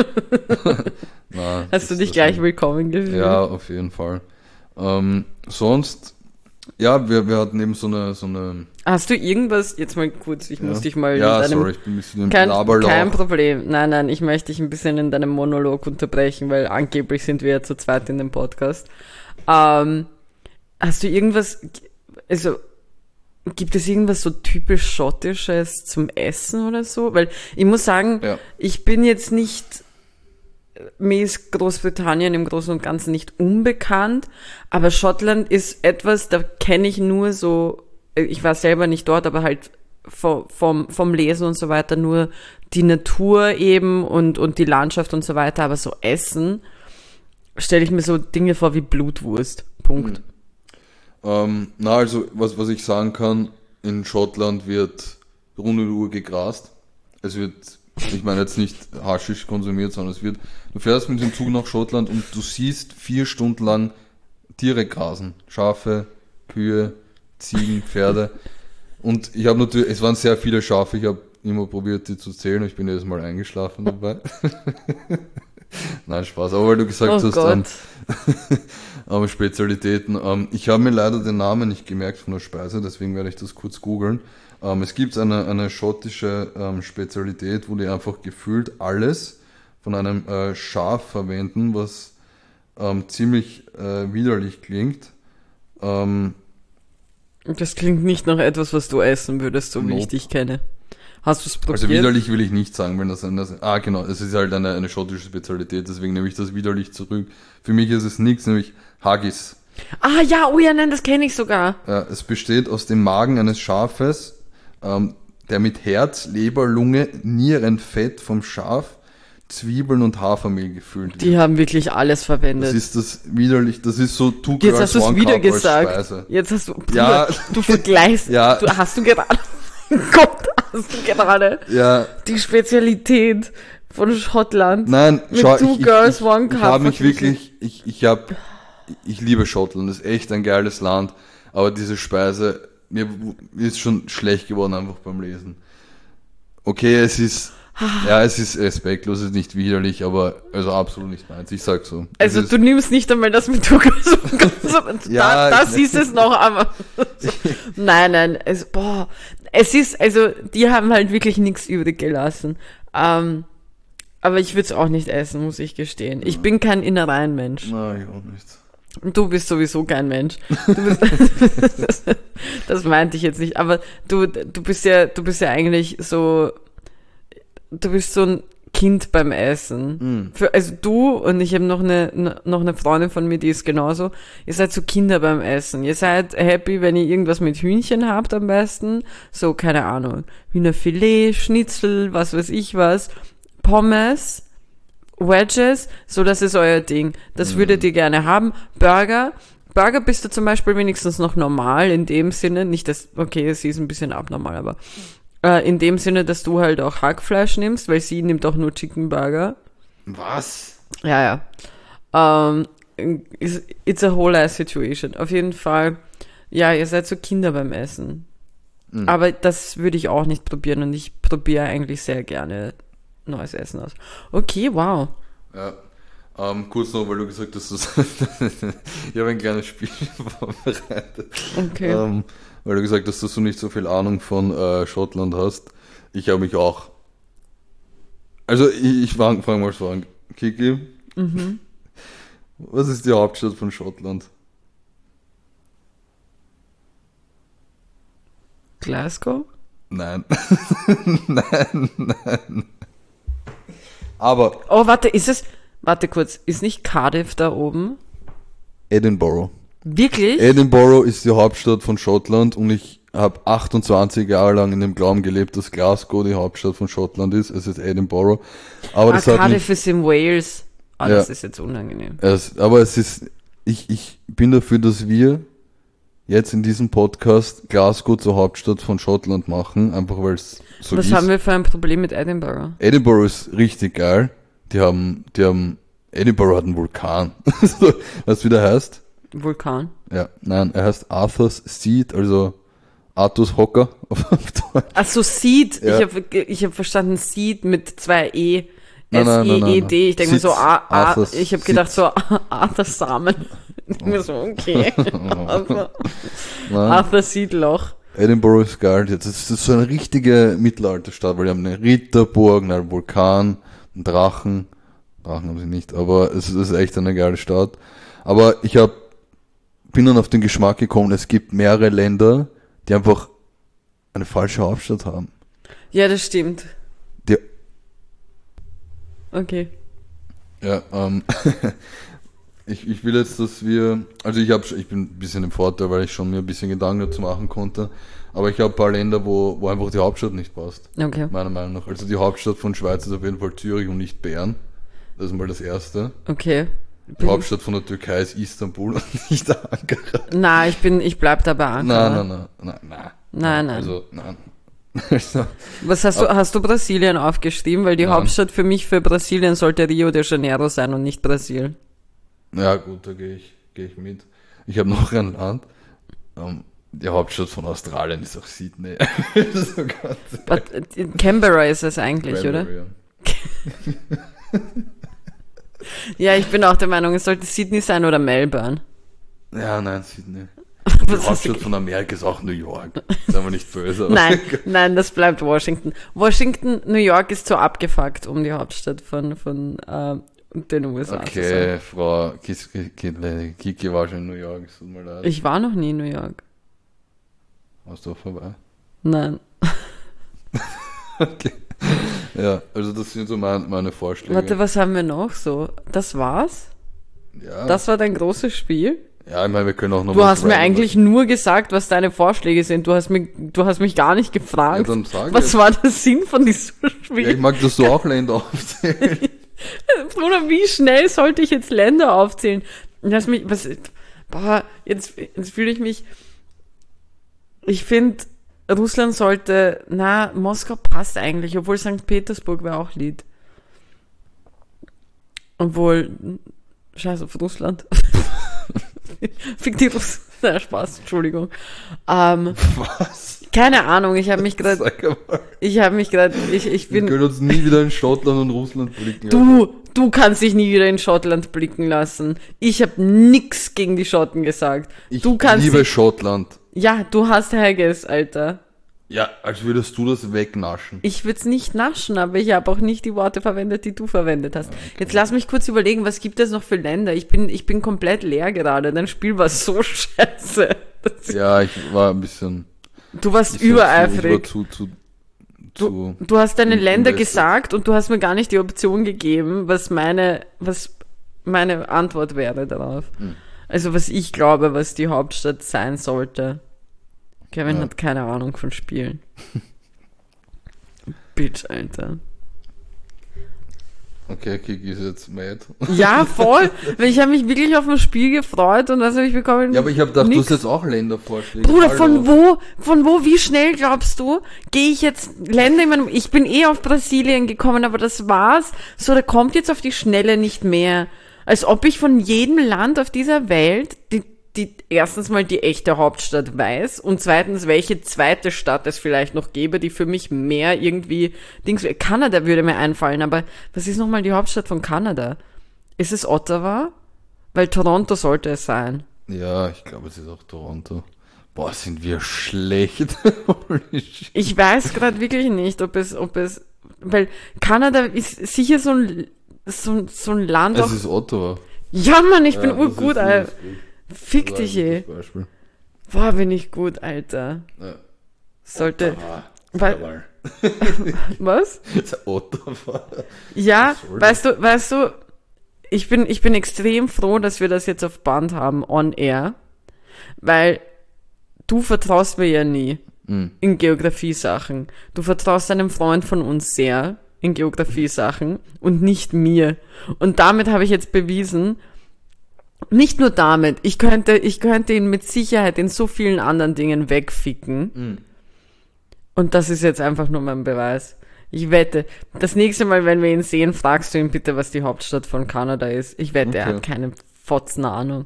Na, Hast du dich gleich nicht willkommen gefühlt? Ja, auf jeden Fall. Ähm, sonst, ja, wir, wir hatten eben so eine, so eine... Hast du irgendwas, jetzt mal kurz, ich ja. muss dich mal ja, in deinem... sorry, ich bin ein bisschen im kein, Laberlauch. Kein Problem. Nein, nein, ich möchte dich ein bisschen in deinem Monolog unterbrechen, weil angeblich sind wir ja zu zweit in dem Podcast. Ähm, hast du irgendwas, also gibt es irgendwas so typisch Schottisches zum Essen oder so? Weil ich muss sagen, Ja. ich bin jetzt nicht, mir ist Großbritannien im Großen und Ganzen nicht unbekannt, aber Schottland ist etwas, da kenne ich nur so, ich war selber nicht dort, aber halt vom, vom, vom Lesen und so weiter nur die Natur eben und, und die Landschaft und so weiter, aber so Essen stelle ich mir so Dinge vor wie Blutwurst. Punkt. Mhm. Ähm, na, also, was, was ich sagen kann, in Schottland wird rund um die Uhr gegrast. Es wird, ich meine jetzt nicht Haschisch konsumiert, sondern es wird, du fährst mit dem Zug nach Schottland und du siehst vier Stunden lang Tiere grasen. Schafe, Kühe, Ziegen, Pferde. Und ich habe natürlich, es waren sehr viele Schafe, ich habe immer probiert, die zu zählen, ich bin jedes Mal eingeschlafen dabei. Nein, Spaß, aber weil du gesagt Oh hast, Gott. ähm, ähm, Spezialitäten. Ähm, ich habe mir leider den Namen nicht gemerkt von der Speise, deswegen werde ich das kurz googeln. Ähm, es gibt eine, eine schottische ähm, Spezialität, wo die einfach gefühlt alles von einem äh, Schaf verwenden, was ähm, ziemlich äh, widerlich klingt. Ähm, Das klingt nicht nach etwas, was du essen würdest, so wie Nope. ich dich kenne. Hast du es probiert? Also widerlich will ich nicht sagen, wenn das eine, ah genau, es ist halt eine, eine schottische Spezialität, deswegen nehme ich das widerlich zurück. Für mich ist es nichts, nämlich Haggis. Ah ja, oh ja, nein, das kenne ich sogar. Äh, es besteht aus dem Magen eines Schafes, ähm, der mit Herz, Leber, Lunge, Nierenfett vom Schaf, Zwiebeln und Hafermehl gefüllt wird. Die haben wirklich alles verwendet. Das ist das widerlich, das ist so two Jetzt girls, hast du es one wieder cup als gesagt. Speise. Jetzt hast du, Bruder, Ja. du vergleichst, Ja. du, hast du gerade, Gott, hast du gerade Ja, die Spezialität von Schottland nein, mit schau, Two ich, ich, Girls, ich, One ich Cup habe mich verglichen. wirklich, ich, ich habe, ich liebe Schottland, das ist echt ein geiles Land, aber diese Speise, mir, mir ist schon schlecht geworden einfach beim Lesen. Okay, es ist, ja, es ist respektlos, es ist nicht widerlich, aber also absolut nicht meins, ich sag so. Also es du ist, nimmst nicht einmal das mit Two Girls, One Cup, Ja, da, das ich- ist es noch, aber nein, nein, es, boah, es ist, also die haben halt wirklich nichts übrig gelassen. Ähm, aber ich würde es auch nicht essen, muss ich gestehen. Ich bin kein Innereienmensch. Nein, ich auch nicht. Und du bist sowieso kein Mensch. Du bist, das meinte ich jetzt nicht. Aber du, du bist ja, du bist ja eigentlich so, du bist so ein Kind beim Essen. Mhm. Für, also du und ich habe noch eine, noch eine Freundin von mir, die ist genauso. Ihr seid so Kinder beim Essen. Ihr seid happy, wenn ihr irgendwas mit Hühnchen habt am besten. So, keine Ahnung. Hühnerfilet, Schnitzel, was weiß ich was. Pommes, Wedges, so das ist euer Ding. Das Mhm. würdet ihr gerne haben. Burger. Burger bist du zum Beispiel wenigstens noch normal in dem Sinne. Nicht, dass, okay, sie ist ein bisschen abnormal, aber äh, in dem Sinne, dass du halt auch Hackfleisch nimmst, weil sie nimmt auch nur Chicken Burger. Was? Ja, ja. Um, it's, it's a whole ass situation. Auf jeden Fall, ja, ihr seid so Kinder beim Essen. Mhm. Aber das würde ich auch nicht probieren und ich probiere eigentlich sehr gerne neues Essen aus. Okay, wow. Ja. Ähm, kurz noch, weil du gesagt hast, dass ich habe ein kleines Spiel vorbereitet. Okay. Ähm, weil du gesagt hast, dass du nicht so viel Ahnung von äh, Schottland hast. Ich habe mich auch. Also ich, ich fange fang mal so an. Kiki, Mhm. was ist die Hauptstadt von Schottland? Glasgow? Nein. nein, nein. Aber Oh, warte, ist es, warte kurz, ist nicht Cardiff da oben? Edinburgh. Wirklich? Edinburgh ist die Hauptstadt von Schottland und ich habe achtundzwanzig Jahre lang in dem Glauben gelebt, dass Glasgow die Hauptstadt von Schottland ist. Es ist Edinburgh. Aber ah, das hat Cardiff mich, ist in Wales. Ah, Ja. das ist jetzt unangenehm. es, aber es ist, ich, ich bin dafür, dass wir jetzt in diesem Podcast Glasgow zur Hauptstadt von Schottland machen, einfach weil es so Was ist. haben wir für ein Problem mit Edinburgh? Edinburgh ist richtig geil. Die haben, die haben, Edinburgh hat einen Vulkan. Was wieder heißt? Vulkan. Ja, nein, er heißt Arthur's Seat, also Arthurs Hocker auf Deutsch. Ach so, Seed. Ja. Ich habe ich hab verstanden Seed mit zwei E. Nein, nein, nein, nein, S-E-E-D. Ich denke mir so, Sitz, A, A, Arthur's ich habe Sitz. gedacht so, Arthur Samen. Ich denk mir so, okay. Arthur, Nein, Arthur Seedloch. Edinburgh ist geil. Das ist das ist so eine richtige Mittelalterstadt, weil die haben eine Ritterburg, einen Vulkan, einen Drachen. Drachen haben sie nicht, aber es ist echt eine geile Stadt. Aber ich hab, bin dann auf den Geschmack gekommen, es gibt mehrere Länder, die einfach eine falsche Hauptstadt haben. Ja, das stimmt. Die, Okay. ja, ähm, ich, ich will jetzt, dass wir, also ich hab, ich bin ein bisschen im Vorteil, weil ich schon mir ein bisschen Gedanken dazu machen konnte, aber ich habe ein paar Länder, wo, wo einfach die Hauptstadt nicht passt. Okay. Meiner Meinung nach. Also die Hauptstadt von Schweiz ist auf jeden Fall Zürich und nicht Bern. Das ist mal das Erste. Okay. Die Hauptstadt von der Türkei ist Istanbul und nicht Ankara. Na, ich bin, ich bleib dabei Ankara. Nein, nein, nein, nein, nein. Nein, nein. Also, nein. Also, Was hast du, hast du Brasilien aufgeschrieben? Weil die Nein. Hauptstadt für mich für Brasilien sollte Rio de Janeiro sein und nicht Brasil. ja gut, da gehe ich, gehe ich mit. Ich habe noch ein Land. Ähm, die Hauptstadt von Australien ist auch Sydney. So ganz But, äh, Canberra ist es eigentlich, oder? Canberra. Ja, ich bin auch der Meinung, es sollte Sydney sein oder Melbourne. Ja, nein, Sydney. Die Was hast Hauptstadt du- von Amerika ist auch New York. Sagen wir nicht böse. aber- Nein, nein, das bleibt Washington. Washington, New York ist zu abgefuckt, um die Hauptstadt von, von äh, den U S A zu sein. Okay, Frau Kis- Kis- Kiki war schon in New York, es tut mir leid. Ich war noch nie in New York. Warst du auch vorbei? Nein. Okay. Ja, also das sind so mein, meine Vorschläge. Warte, was haben wir noch so? Das war's? ja, Das war dein großes Spiel? ja, ich meine, wir können auch noch Du was hast mir random- eigentlich nur gesagt, was deine Vorschläge sind. Du hast mich, du hast mich gar nicht Ja, gefragt. dann sag Was jetzt. war der Sinn von diesem Ja, ich Spiel? mag, dass du auch Länder aufzählst. Bruder, wie schnell sollte ich jetzt Länder aufzählen? Lass mich, was, boah, jetzt, jetzt fühle ich mich, ich finde, Russland sollte, na, Moskau passt eigentlich, obwohl Sankt Petersburg wäre auch Lied. Obwohl, scheiß auf Russland. Fick die Russen. Na, Spaß, Entschuldigung. Ähm, Was? keine Ahnung, ich habe mich gerade, Sag mal. ich habe mich gerade, ich, ich Wir bin, können uns nie wieder in Schottland und Russland blicken. du, du kannst dich nie wieder in Schottland blicken lassen. Ich habe nix gegen die Schotten gesagt. Ich du kannst liebe dich, Schottland. ja, du hast Haggis, Alter. Ja, als würdest du das wegnaschen. Ich würde es nicht naschen, aber ich habe auch nicht die Worte verwendet, die du verwendet hast. Jetzt lass mich kurz überlegen, was gibt es noch für Länder? Ich bin, ich bin komplett leer gerade. Dein Spiel war so scheiße. Das- Ja, ich war ein bisschen... Du warst Ich war zu, ich war übereifrig. zu, zu, Du, zu... du hast deine im- im Länder Westen. gesagt und du hast mir gar nicht die Option gegeben, was meine, was meine Antwort wäre darauf. Hm. Also was ich glaube, was die Hauptstadt sein sollte. Kevin Ja. hat keine Ahnung von Spielen. Bitch, Alter. Okay, Kiki ist jetzt mad. Ja, voll. Weil ich habe mich wirklich auf ein Spiel gefreut und das habe ich bekommen. Ja, aber ich habe gedacht, nix. du hast jetzt auch Ländervorschläge. Bruder, Hallo. von wo, von wo, wie schnell glaubst du, gehe ich jetzt Länder in meinem, ich bin eh auf Brasilien gekommen, aber das war's. So, da kommt jetzt auf die Schnelle nicht mehr. Als ob ich von jedem Land auf dieser Welt die, die erstens mal die echte Hauptstadt weiß und zweitens, welche zweite Stadt es vielleicht noch gäbe, die für mich mehr irgendwie Dings, Kanada würde mir einfallen, aber was ist nochmal die Hauptstadt von Kanada? Ist es Ottawa? Weil Toronto sollte es sein. Ja, ich glaube, es ist auch Toronto. Boah, sind wir schlecht. Holy shit. Ich weiß gerade wirklich nicht, ob es, ob es, weil Kanada ist sicher so ein, so, ein- so ein Land auch. Es ist Ottawa. Ja, Mann, ich bin Ja, das urgut, ist- das Alter. ist gut. Fick Das ist dich, ein ey. gutes Beispiel. Boah, bin ich gut, Alter. Ja. Sollte, Ottawa. weil, Jawohl. was? Ottawa. Ja, Was soll weißt du, weißt du, ich bin, ich bin extrem froh, dass wir das jetzt auf Band haben, on air, weil du vertraust mir ja nie Mhm. in Geografie-Sachen. Du vertraust einem Freund von uns sehr in Geografie-Sachen und nicht mir. Und damit habe ich jetzt bewiesen, nicht nur damit, ich könnte, ich könnte ihn mit Sicherheit in so vielen anderen Dingen wegficken. Mhm. Und das ist jetzt einfach nur mein Beweis. Ich wette, das nächste Mal, wenn wir ihn sehen, fragst du ihn bitte, was die Hauptstadt von Kanada ist. Ich wette, er Okay. hat keine Fotzen Ahnung.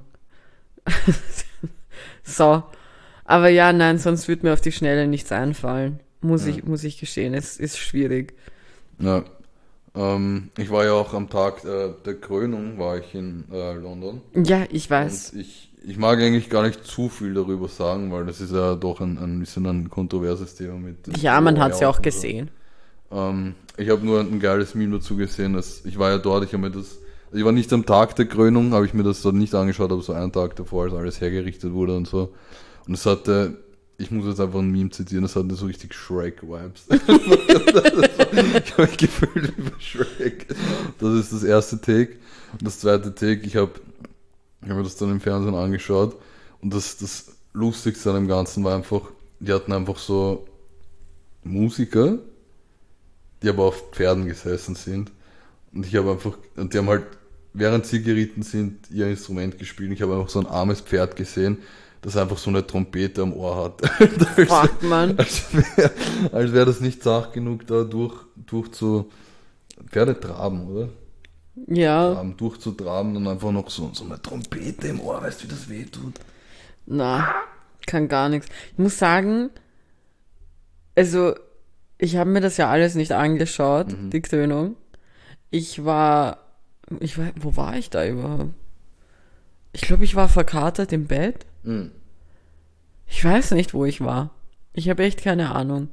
So. Aber ja, nein, sonst wird mir auf die Schnelle nichts einfallen. Muss Ja. ich, muss ich gestehen. Es ist schwierig. Ja. Ähm, ich war ja auch am Tag äh, der Krönung, war ich in äh, London. Ja, ich weiß. Und ich, ich mag eigentlich gar nicht zu viel darüber sagen, weil das ist ja doch ein, ein bisschen ein kontroverses Thema mit. den Ja, man hat es ja auch Royals und so. gesehen. Ähm, ich habe nur ein geiles Meme dazu gesehen, dass ich war ja dort, ich habe mir das, ich war nicht am Tag der Krönung, habe ich mir das dort nicht angeschaut, aber so einen Tag davor, als alles hergerichtet wurde und so. Und es hatte, ich muss jetzt einfach ein Meme zitieren, das hatte so richtig Shrek-Vibes. Ich habe mich gefühlt wie bei Shrek. Das ist das erste Take. Und das zweite Take, ich habe ich hab mir das dann im Fernsehen angeschaut und das, das Lustigste an dem Ganzen war einfach, die hatten einfach so Musiker, die aber auf Pferden gesessen sind. Und ich habe einfach, und die haben halt, während sie geritten sind, ihr Instrument gespielt. Ich habe einfach so ein armes Pferd gesehen, das einfach so eine Trompete am Ohr hat. als Fuck, man. als wäre als wär das nicht sach genug, da durch, durch zu Pferde traben, oder? Ja, Traben, durchzutraben und einfach noch so, so eine Trompete im Ohr, weißt du, wie das weh tut? na, kann gar nichts. Ich muss sagen, also, ich habe mir das ja alles nicht angeschaut, Mhm. die Krönung. Ich war, ich war, wo war ich da überhaupt? Ich glaube, ich war verkatert im Bett. Mhm. Ich weiß nicht, wo ich war. Ich habe echt keine Ahnung.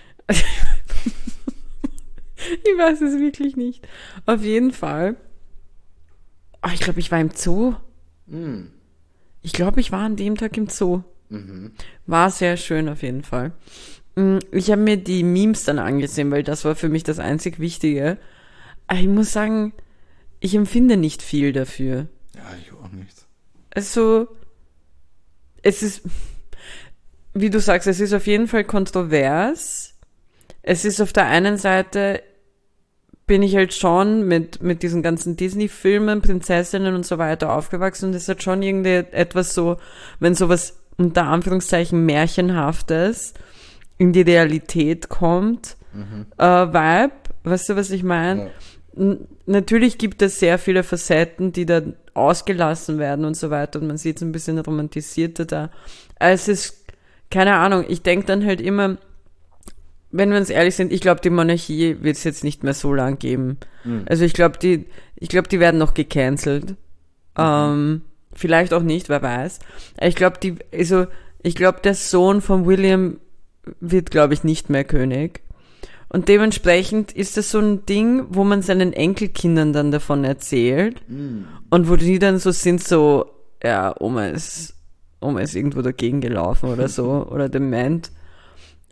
Ich weiß es wirklich nicht. Auf jeden Fall. Ah, ich glaube, ich war im Zoo. Mhm. Ich glaube, ich war an dem Tag im Zoo. Mhm. War sehr schön auf jeden Fall. Mm, Ich habe mir die Memes dann angesehen, weil das war für mich das einzig Wichtige. Aber ich muss sagen, ich empfinde nicht viel dafür. Ja, ich auch nicht. Also, es ist, wie du sagst, es ist auf jeden Fall kontrovers. Es ist auf der einen Seite, bin ich halt schon mit, mit diesen ganzen Disney-Filmen, Prinzessinnen und so weiter aufgewachsen und es hat schon irgendwie etwas so, wenn sowas unter Anführungszeichen Märchenhaftes in die Realität kommt, Mhm. äh, Vibe, weißt du, was ich meine? Ja. N- Natürlich gibt es sehr viele Facetten, die da ausgelassen werden und so weiter und man sieht es ein bisschen romantisierter da. Es ist, keine Ahnung, ich denke dann halt immer, wenn wir uns ehrlich sind, ich glaube, die Monarchie wird es jetzt nicht mehr so lang geben. Mhm. Also ich glaube, die, ich glaube, die werden noch gecancelt. Ähm, vielleicht auch nicht, wer weiß. Aber ich glaube, die, also ich glaube, der Sohn von William wird, glaube ich, nicht mehr König. Und dementsprechend ist das so ein Ding, wo man seinen Enkelkindern dann davon erzählt Mhm. und wo die dann so sind, so, ja, Oma ist, Oma ist irgendwo dagegen gelaufen oder so, oder dement.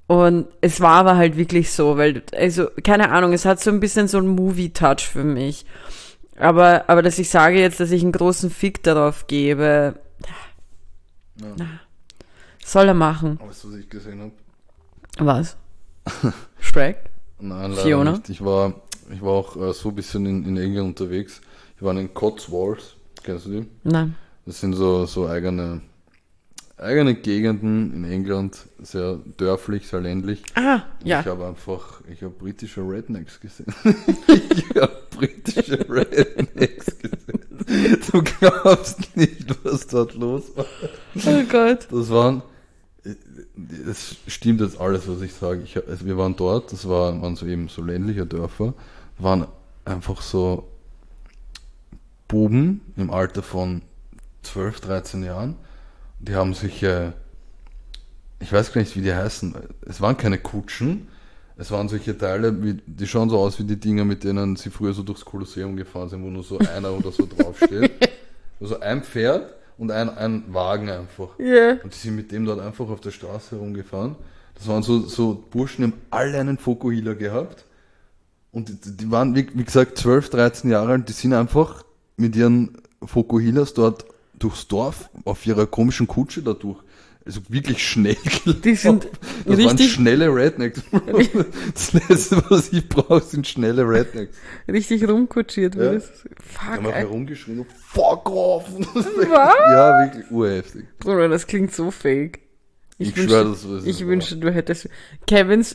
Und es war aber halt wirklich so, weil, also, keine Ahnung, es hat so ein bisschen so einen Movie-Touch für mich. Aber, aber dass ich sage jetzt, dass ich einen großen Fick darauf gebe, Ja. na, soll er machen. Weißt du, was ich gesehen habe? Was? Shrek? Nein, leider Fiona? nicht. Ich war, ich war auch äh, so ein bisschen in, in England unterwegs. Ich war in den Cotswolds. Kennst du die? Nein. Das sind so, so eigene, eigene Gegenden in England, sehr dörflich, sehr ländlich. Ah, ja. Ich habe einfach, ich habe britische Rednecks gesehen. ich habe britische Rednecks gesehen. Du glaubst nicht, was dort los war. Oh Gott. Das waren, es stimmt jetzt alles, was ich sage. Ich, also wir waren dort, das war, waren so eben so ländliche Dörfer, waren einfach so Buben im Alter von zwölf, dreizehn Jahren. Die haben sich, äh, ich weiß gar nicht, wie die heißen. Es waren keine Kutschen. Es waren solche Teile, wie, die schauen so aus wie die Dinger, mit denen sie früher so durchs Kolosseum gefahren sind, wo nur so einer oder so draufsteht. Also ein Pferd und ein, ein Wagen einfach. Yeah. Und die sind mit dem dort einfach auf der Straße herumgefahren. Das waren so, so Burschen, die haben alle einen Fokuhila gehabt. Und die, die waren, wie, wie gesagt, zwölf, dreizehn Jahre alt. Die sind einfach mit ihren Fokuhilas dort durchs Dorf auf ihrer komischen Kutsche dadurch. Also wirklich schnell gelaufen. Die sind das richtig- waren schnelle Rednecks. Das Letzte, was ich brauche, sind schnelle Rednecks. Richtig rumkutschiert Ja. wird. Die Fuck, haben auch ey. herumgeschrien, fuck off. Was? Ja, wirklich urheftig. Bruder, das klingt so fake. Ich wünschte- schwöre, das ist Ich wahr. wünschte, du hättest. Kevins,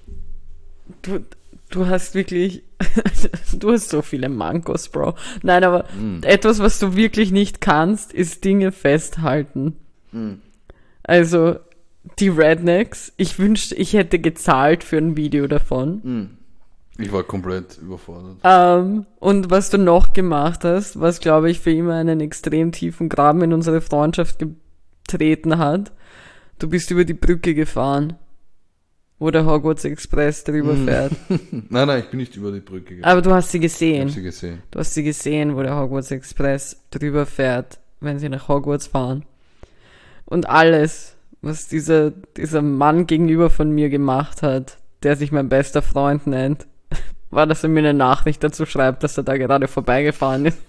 du, du hast wirklich. Du hast so viele Mankos, Bro. Nein, aber Mm. etwas, was du wirklich nicht kannst, ist Dinge festhalten. Mm. Also, die Rednecks, ich wünschte, ich hätte gezahlt für ein Video davon. Mm. Ich war komplett überfordert. Ähm, und was du noch gemacht hast, was, glaube ich, für immer einen extrem tiefen Graben in unsere Freundschaft getreten hat, du bist über die Brücke gefahren, wo der Hogwarts Express drüber Mm. fährt. Nein, nein, ich bin nicht über die Brücke gegangen. Aber du hast sie Ich habe gesehen. sie gesehen. Du hast sie gesehen, wo der Hogwarts Express drüber fährt, wenn sie nach Hogwarts fahren. Und alles, was dieser, dieser Mann gegenüber von mir gemacht hat, der sich mein bester Freund nennt, war, dass er mir eine Nachricht dazu schreibt, dass er da gerade vorbeigefahren ist.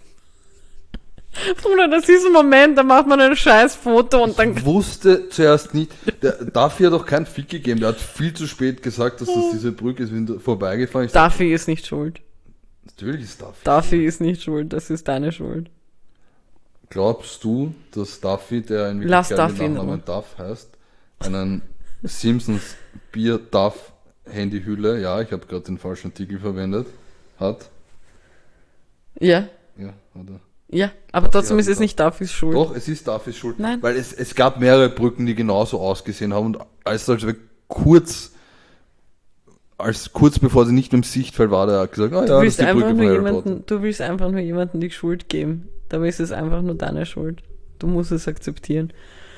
Bruder, das ist ein Moment, da macht man ein scheiß Foto und dann... Ich wusste zuerst nicht, der, dafür hat doch keinen Fick gegeben. Der hat viel zu spät gesagt, dass das diese Brücke ist, wir sind vorbeigefahren. Ich sag, Duffy ist nicht schuld. natürlich ist Duffy. Duffy ist nicht schuld, das ist deine Schuld. Glaubst du, dass Duffy, der in Lass Wirklichkeit Duffy mit in Nachnamen Duff heißt, einen Simpsons Bier Duff Handyhülle, ja, ich habe gerade den falschen Artikel verwendet, hat? Ja, Ja, hat er. ja, aber Duffy trotzdem hat ist es einen nicht Duffys Schuld. Doch, es ist Duffys Schuld. Nein. Weil es, es gab mehrere Brücken, die genauso ausgesehen haben und als als wir kurz als kurz bevor sie nicht mehr im Sichtfeld war, der hat gesagt, ah Du ja, das willst ist die einfach Brücke nur von Harry jemanden, Potter. du willst einfach nur jemanden die Schuld geben. Dabei ist es einfach nur deine Schuld. Du musst es akzeptieren.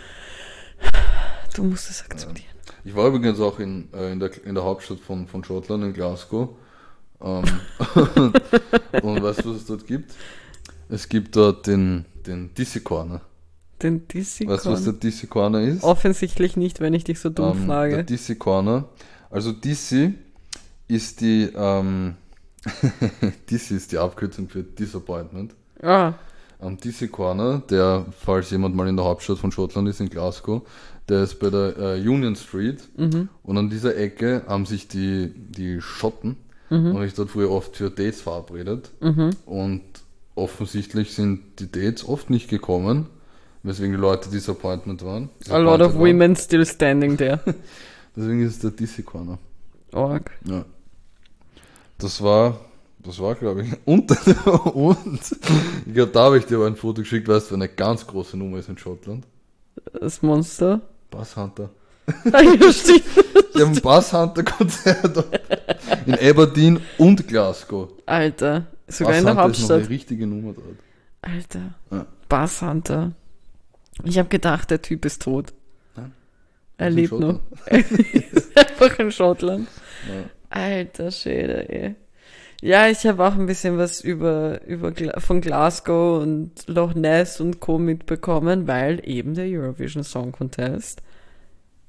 Du musst es akzeptieren. Ich war übrigens auch in, äh, in, der, in der Hauptstadt von, von Schottland, in Glasgow. Ähm, und weißt du, was es dort gibt? Es gibt dort den, den Dizzy Corner. Den Dizzy Weißt du, was der Corner. Dizzy Corner ist? Offensichtlich nicht, wenn ich dich so dumm Ähm, Der frage. Dizzy Corner. Also Dizzy ist die, ähm, Dizzy ist die Abkürzung für Disappointment. Ah, Am Dizzy Corner, der, falls jemand mal in der Hauptstadt von Schottland ist, in Glasgow, der ist bei der äh, Union Street. mhm. Und an dieser Ecke haben sich die, die Schotten, Mhm. und ich dort früher oft für Dates verabredet. Mhm. Und offensichtlich sind die Dates oft nicht gekommen, weswegen die Leute Disappointment waren. A lot of Disappointed waren. women still standing there. Deswegen ist es der Dizzy Corner. Org. Ja. Das war, das war, glaube ich. Und, und ich glaube, da habe ich dir aber ein Foto geschickt, weißt du, eine ganz große Nummer ist in Schottland. Das Monster. Bass Hunter. Ah, ja, stimmt. Die haben ein Bass Hunter Konzert in Aberdeen und Glasgow. Alter. Sogar in Bass der Hunter ist noch eine Hauptstadt. richtige Nummer dort. Alter. Ja. Bass Hunter. Ich habe gedacht, der Typ ist tot. Nein. Er Ist in lebt noch. Schottland. Er ist einfach in Schottland. Ja. Alter Schäde, ey. Ja, ich habe auch ein bisschen was über, über Gla- von Glasgow und Loch Ness und Co. mitbekommen, weil eben der Eurovision Song Contest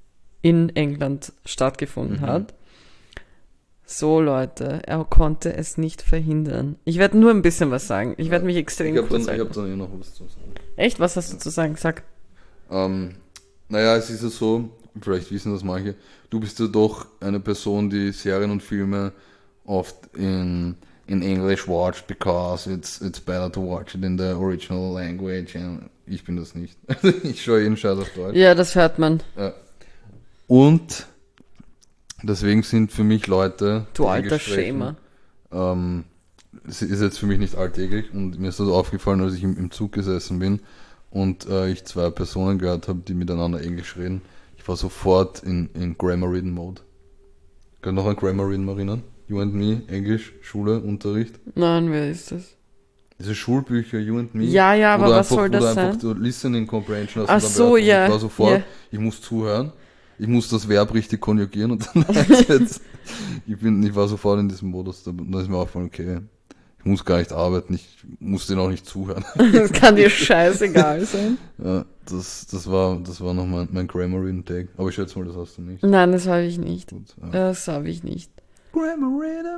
in England stattgefunden Mhm. hat. So, Leute, er konnte es nicht verhindern. Ich werde nur ein bisschen was sagen. Ich werde mich extrem Ich habe kurz dann, ich halten. hab dann eh noch was zu sagen. Echt? Was hast du zu sagen? Sag. Ähm, naja, es ist ja so, vielleicht wissen das manche, du bist ja doch eine Person, die Serien und Filme oft in, in English watched because it's, it's better to watch it in the original language. And ich bin das nicht. Ich schaue jeden Scheiß auf Deutsch. Ja, das hört man. Ja. Und deswegen sind für mich Leute, Du die alter Englisch sprechen, Schämer. ähm, es ist jetzt für mich nicht alltäglich und mir ist das aufgefallen, als ich im, im Zug gesessen bin und äh, ich zwei Personen gehört habe, die miteinander Englisch reden. Ich war sofort in, in Grammar-Reading-Mode. Kann noch an Grammar-Reading erinnern? You and Me, Englisch, Schule, Unterricht. Nein, wer ist das? Diese Schulbücher, You and Me. Ja, ja, aber wo du was einfach, soll wo das du einfach sein? so Listening Comprehension hast. Ach und dann so, Wörter. ja, Ich war sofort, ja. ich muss zuhören. Ich muss das Verb richtig konjugieren und dann heißt jetzt, ich bin, ich war sofort in diesem Modus, da, da ist mir aufgefallen, okay, ich muss gar nicht arbeiten, ich muss denen auch nicht zuhören. Das kann dir scheißegal sein. Ja, das, das war, das war noch mein, mein Grammar-Reading-Tag. Aber ich schätze mal, das hast du nicht. Nein, das habe ich nicht. Gut, ja. Das habe ich nicht. Grammar-Reading.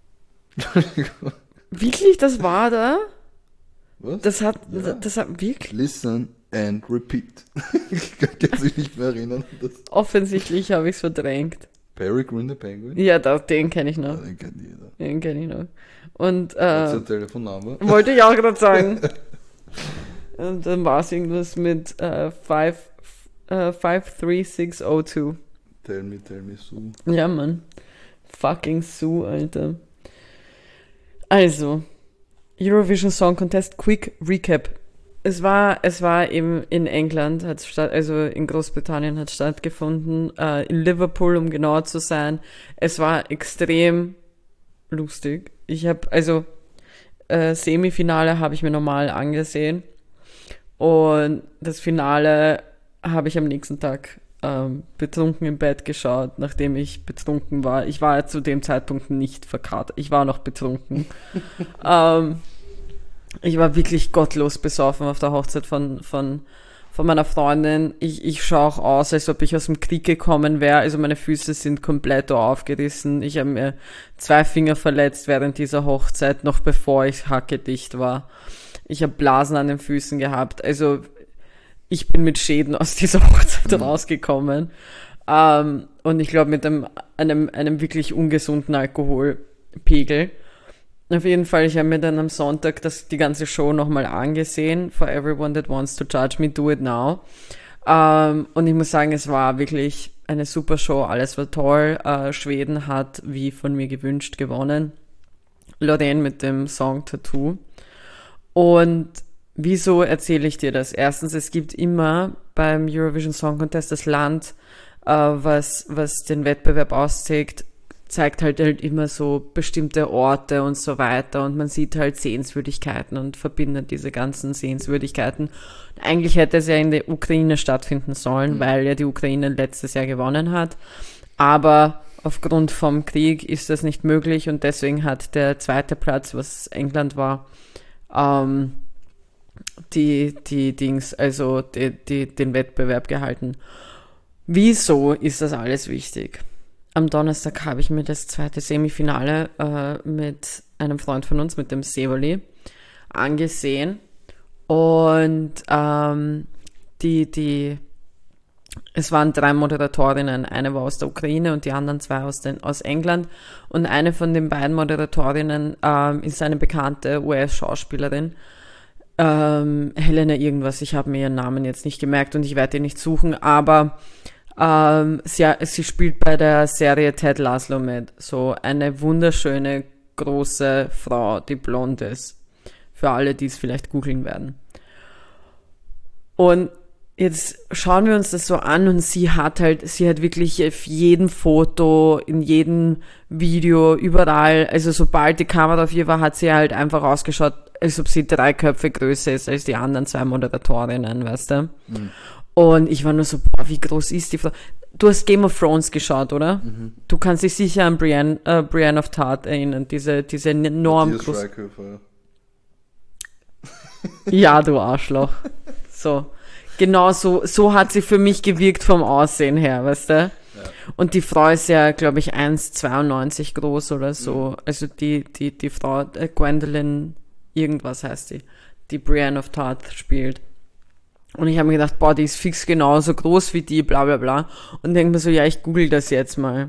Wirklich, das war da? Was? Das hat, Ja. das, das hat wirklich, Listen and repeat. Ich kann jetzt mich nicht mehr erinnern. Das offensichtlich habe ich es verdrängt. Peregrine the Penguin? Ja, da, den kenne ich Ja, noch. den kennt jeder. Den kenne ich noch. Und, Was ist äh, der Telefonname? wollte ich auch gerade sagen. Und dann war es irgendwas mit, äh, five, äh, five three six oh two. Tell me, tell me, Sue. Ja, Mann. Fucking Sue, Alter. Also, Eurovision Song Contest, Quick Recap. Es war, es war eben in England, hat statt, also in Großbritannien hat stattgefunden, äh, in Liverpool, um genauer zu sein. Es war extrem lustig. Ich habe, also, äh, Semifinale habe ich mir normal angesehen und das Finale habe ich am nächsten Tag ähm, betrunken im Bett geschaut, nachdem ich betrunken war. Ich war zu dem Zeitpunkt nicht verkatert, ich war noch betrunken. ähm, ich war wirklich gottlos besoffen auf der Hochzeit von, von, von meiner Freundin. Ich, ich schaue auch aus, als ob ich aus dem Krieg gekommen wäre. Also meine Füße sind komplett aufgerissen. Ich habe mir zwei Finger verletzt während dieser Hochzeit, noch bevor ich hackedicht war. Ich habe Blasen an den Füßen gehabt. Also ich bin mit Schäden aus dieser Hochzeit Mhm. rausgekommen. Ähm, und ich glaube mit einem, einem, einem wirklich ungesunden Alkoholpegel. Auf jeden Fall, ich habe mir dann am Sonntag das, die ganze Show nochmal angesehen. For everyone that wants to judge me, do it now. Ähm, und ich muss sagen, es war wirklich eine super Show. Alles war toll. Äh, Schweden hat, wie von mir gewünscht, gewonnen. Loreen mit dem Song Tattoo. Und wieso erzähle ich dir das? Erstens, es gibt immer beim Eurovision Song Contest das Land, äh, was, was den Wettbewerb austrägt, zeigt halt halt immer so bestimmte Orte und so weiter und man sieht halt Sehenswürdigkeiten und verbindet diese ganzen Sehenswürdigkeiten. Eigentlich hätte es ja in der Ukraine stattfinden sollen, mhm. weil ja die Ukraine letztes Jahr gewonnen hat. Aber aufgrund vom Krieg ist das nicht möglich und deswegen hat der zweite Platz, was England war, ähm, die, die Dings, also die, die, den Wettbewerb gehalten. Wieso ist das alles wichtig? Am Donnerstag habe ich mir das zweite Semifinale äh, mit einem Freund von uns, mit dem Sevali, angesehen. Und ähm, die, die, es waren drei Moderatorinnen. Eine war aus der Ukraine und die anderen zwei aus, den, aus England. Und eine von den beiden Moderatorinnen ähm, ist eine bekannte U S-Schauspielerin. Ähm, Helena irgendwas, ich habe mir ihren Namen jetzt nicht gemerkt und ich werde ihn nicht suchen, aber ähm, sie, sie spielt bei der Serie Ted Lasso mit. So eine wunderschöne, große Frau, die blond ist. Für alle, die es vielleicht googeln werden. Und jetzt schauen wir uns das so an und sie hat halt, sie hat wirklich auf jedem Foto, in jedem Video, überall, also sobald die Kamera auf ihr war, hat sie halt einfach ausgeschaut, als ob sie drei Köpfe größer ist als die anderen zwei Moderatorinnen, weißt du? Mhm. Und ich war nur so, boah, wie groß ist die Frau? Du hast Game of Thrones geschaut, oder? Mhm. Du kannst dich sicher an Brienne, äh, Brienne of Tarth erinnern, diese, diese enorm große... Ja, du Arschloch. So. Genau so, so hat sie für mich gewirkt vom Aussehen her, weißt du? Ja. Und die Frau ist ja, glaube ich, eins Komma zweiundneunzig groß oder so. Mhm. Also die, die, die Frau, äh, Gwendolyn, irgendwas heißt die, die Brienne of Tarth spielt. Und ich habe mir gedacht, boah, die ist fix genauso groß wie die, bla bla bla. Und denke mir so, ja, ich google das jetzt mal.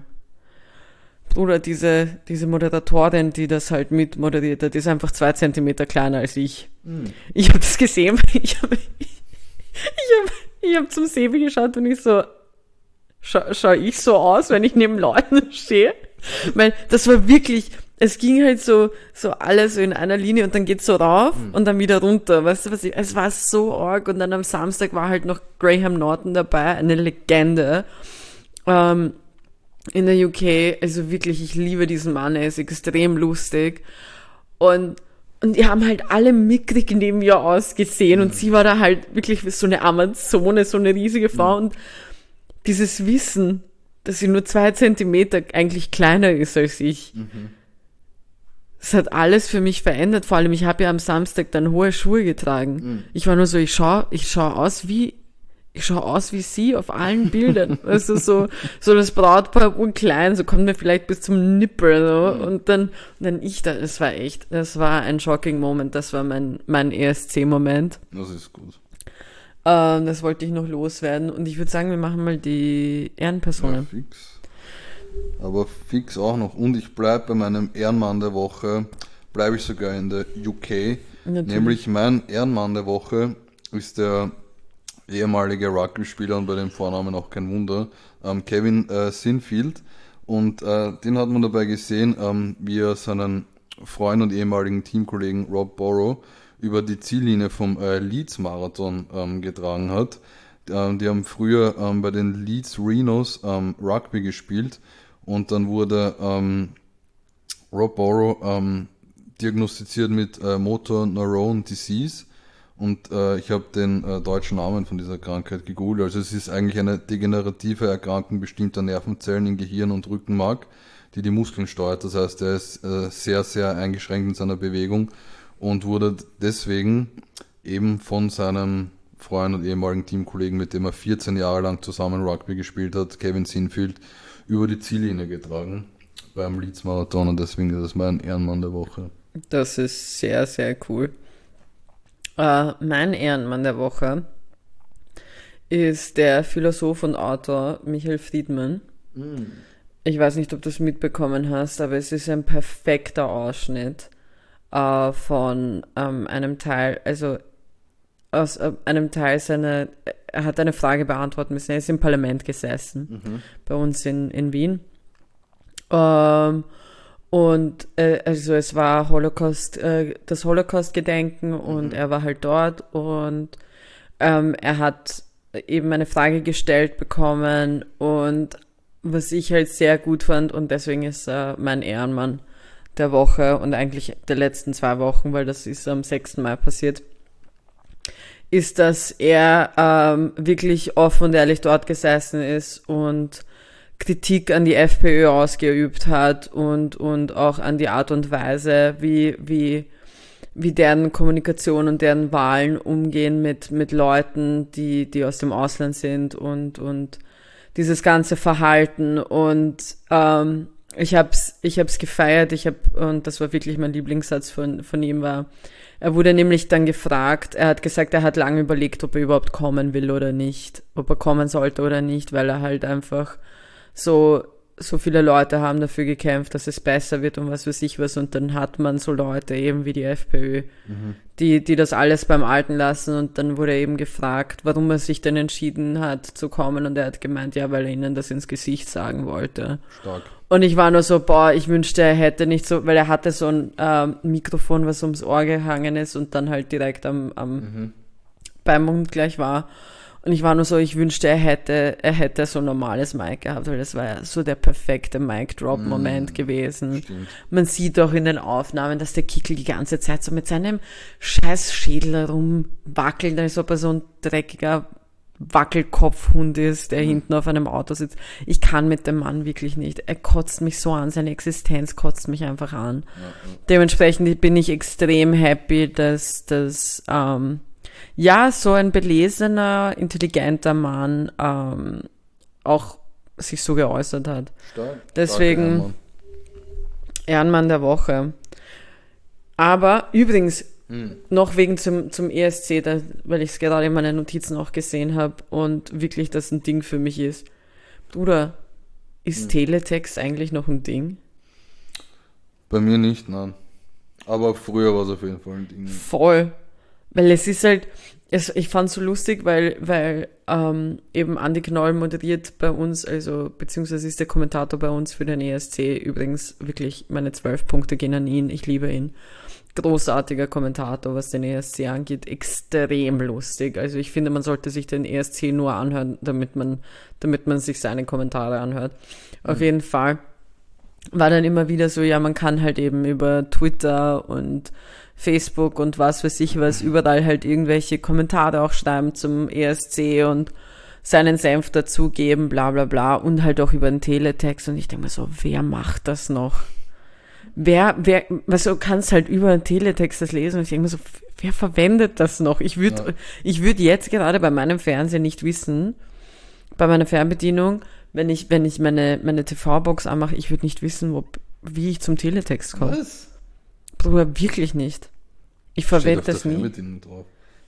Oder diese, diese Moderatorin, die das halt mit moderiert hat, ist einfach zwei Zentimeter kleiner als ich. Mhm. Ich habe das gesehen, ich habe ich, ich hab, ich hab zum Sebi geschaut und ich so, schau, schau ich so aus, wenn ich neben Leuten stehe? Weil das war wirklich, es ging halt so, so alles so in einer Linie und dann geht's so rauf mhm. und dann wieder runter. Weißt du, was ich, es war so arg und dann am Samstag war halt noch Graham Norton dabei, eine Legende, ähm, in der U K. Also wirklich, ich liebe diesen Mann, er ist extrem lustig und, und die haben halt alle mickrig neben ihr ausgesehen mhm. und sie war da halt wirklich wie so eine Amazone, so eine riesige Frau mhm. und dieses Wissen, dass sie nur zwei Zentimeter eigentlich kleiner ist als ich, mhm. das hat alles für mich verändert. Vor allem, ich habe ja am Samstag dann hohe Schuhe getragen. Mhm. Ich war nur so, ich schaue ich schau aus wie, ich schaue aus wie sie auf allen Bildern. Also so, so das Brautpaar unklein, so kommt mir vielleicht bis zum Nippel, so. Mhm. Und dann, und dann ich da, das war echt, das war ein shocking Moment. Das war mein, mein E S C-Moment. Das ist gut. Ähm, das wollte ich noch loswerden. Und ich würde sagen, wir machen mal die Ehrenpersonen. Ja, fix. Aber fix auch noch. Und ich bleibe bei meinem Ehrenmann der Woche, bleibe ich sogar in der U K. Natürlich. Nämlich mein Ehrenmann der Woche ist der ehemalige Rugby-Spieler und bei dem Vornamen auch kein Wunder, ähm, Kevin äh, Sinfield. Und äh, den hat man dabei gesehen, ähm, wie er seinen Freund und ehemaligen Teamkollegen Rob Borrow über die Ziellinie vom äh, Leeds-Marathon ähm, getragen hat. Ähm, die haben früher ähm, bei den Leeds Rhinos ähm, Rugby gespielt und dann wurde ähm, Rob Borrow ähm, diagnostiziert mit äh, Motor Neurone Disease und äh, ich habe den äh, deutschen Namen von dieser Krankheit gegoogelt. Also es ist eigentlich eine degenerative Erkrankung bestimmter Nervenzellen im Gehirn und Rückenmark, die die Muskeln steuert. Das heißt, er ist äh, sehr, sehr eingeschränkt in seiner Bewegung und wurde deswegen eben von seinem Freund und ehemaligen Teamkollegen, mit dem er vierzehn Jahre lang zusammen Rugby gespielt hat, Kevin Sinfield, über die Ziellinie getragen beim Leeds Marathon und deswegen ist das mein Ehrenmann der Woche. Das ist sehr, sehr cool. Uh, mein Ehrenmann der Woche ist der Philosoph und Autor Michael Friedman. Mm. Ich weiß nicht, ob du es mitbekommen hast, aber es ist ein perfekter Ausschnitt uh, von um, einem Teil, also aus uh, einem Teil seiner, er hat eine Frage beantworten müssen, er ist im Parlament gesessen, mhm. bei uns in, in Wien. Um, Und äh, also es war Holocaust, äh, das Holocaust-Gedenken und mhm. er war halt dort und ähm, er hat eben eine Frage gestellt bekommen und was ich halt sehr gut fand und deswegen ist er äh, mein Ehrenmann der Woche und eigentlich der letzten zwei Wochen, weil das ist am sechsten Mai passiert, ist, dass er ähm, wirklich offen und ehrlich dort gesessen ist und Kritik an die FPÖ ausgeübt hat und, und auch an die Art und Weise, wie, wie, wie deren Kommunikation und deren Wahlen umgehen mit, mit Leuten, die, die aus dem Ausland sind und, und dieses ganze Verhalten und, ähm, ich hab's, ich hab's gefeiert, ich hab, und das war wirklich mein Lieblingssatz von, von ihm war, er wurde nämlich dann gefragt, er hat gesagt, er hat lange überlegt, ob er überhaupt kommen will oder nicht, ob er kommen sollte oder nicht, weil er halt einfach so, so viele Leute haben dafür gekämpft, dass es besser wird und was weiß ich was und dann hat man so Leute eben wie die FPÖ, mhm. die, die das alles beim Alten lassen und dann wurde er eben gefragt, warum er sich denn entschieden hat zu kommen und er hat gemeint, ja, weil er ihnen das ins Gesicht sagen wollte. Stark. Und ich war nur so, boah, ich wünschte, er hätte nicht so, weil er hatte so ein ähm, Mikrofon, was ums Ohr gehangen ist und dann halt direkt am, am mhm. beim Mund gleich war. Und ich war nur so, ich wünschte, er hätte, er hätte so ein normales Mic gehabt, weil das war ja so der perfekte Mic-Drop-Moment mm, gewesen. Stimmt. Man sieht auch in den Aufnahmen, dass der Kickel die ganze Zeit so mit seinem scheiß Schädel rumwackelt, als ob er so ein dreckiger Wackelkopfhund ist, der mm. hinten auf einem Auto sitzt. Ich kann mit dem Mann wirklich nicht. Er kotzt mich so an, seine Existenz kotzt mich einfach an. Ja, ja. Dementsprechend bin ich extrem happy, dass, dass, ähm, Ja, so ein belesener, intelligenter Mann ähm, auch sich so geäußert hat. Stark. Deswegen Stark, Ehrenmann der Woche. Aber übrigens, hm. noch wegen zum, zum E S C, da, weil ich es gerade in meinen Notizen auch gesehen habe und wirklich das ein Ding für mich ist. Bruder, ist hm. Teletext eigentlich noch ein Ding? Bei mir nicht, nein. Aber früher war es auf jeden Fall ein Ding. Voll. Weil es ist halt, es, ich fand es so lustig, weil, weil ähm, eben Andi Knoll moderiert bei uns, also beziehungsweise ist der Kommentator bei uns für den E S C. Übrigens wirklich, meine zwölf Punkte gehen an ihn, ich liebe ihn. Großartiger Kommentator, was den E S C angeht, extrem lustig. Also ich finde, man sollte sich den E S C nur anhören, damit man, damit man sich seine Kommentare anhört. Mhm. Auf jeden Fall war dann immer wieder so, ja, man kann halt eben über Twitter und Facebook und was weiß ich was, überall halt irgendwelche Kommentare auch schreiben zum E S C und seinen Senf dazugeben, bla bla bla, und halt auch über den Teletext. Und ich denke mir so, wer macht das noch? Wer, wer, was du kannst halt über den Teletext das lesen und ich denke mir so, wer verwendet das noch? Ich würde, ja. ich würde jetzt gerade bei meinem Fernseher nicht wissen, bei meiner Fernbedienung, wenn ich, wenn ich meine, meine T V-Box anmache, ich würde nicht wissen, wo, wie ich zum Teletext komme. Was? Bruder, wirklich nicht. Ich verwende das nie. Drauf.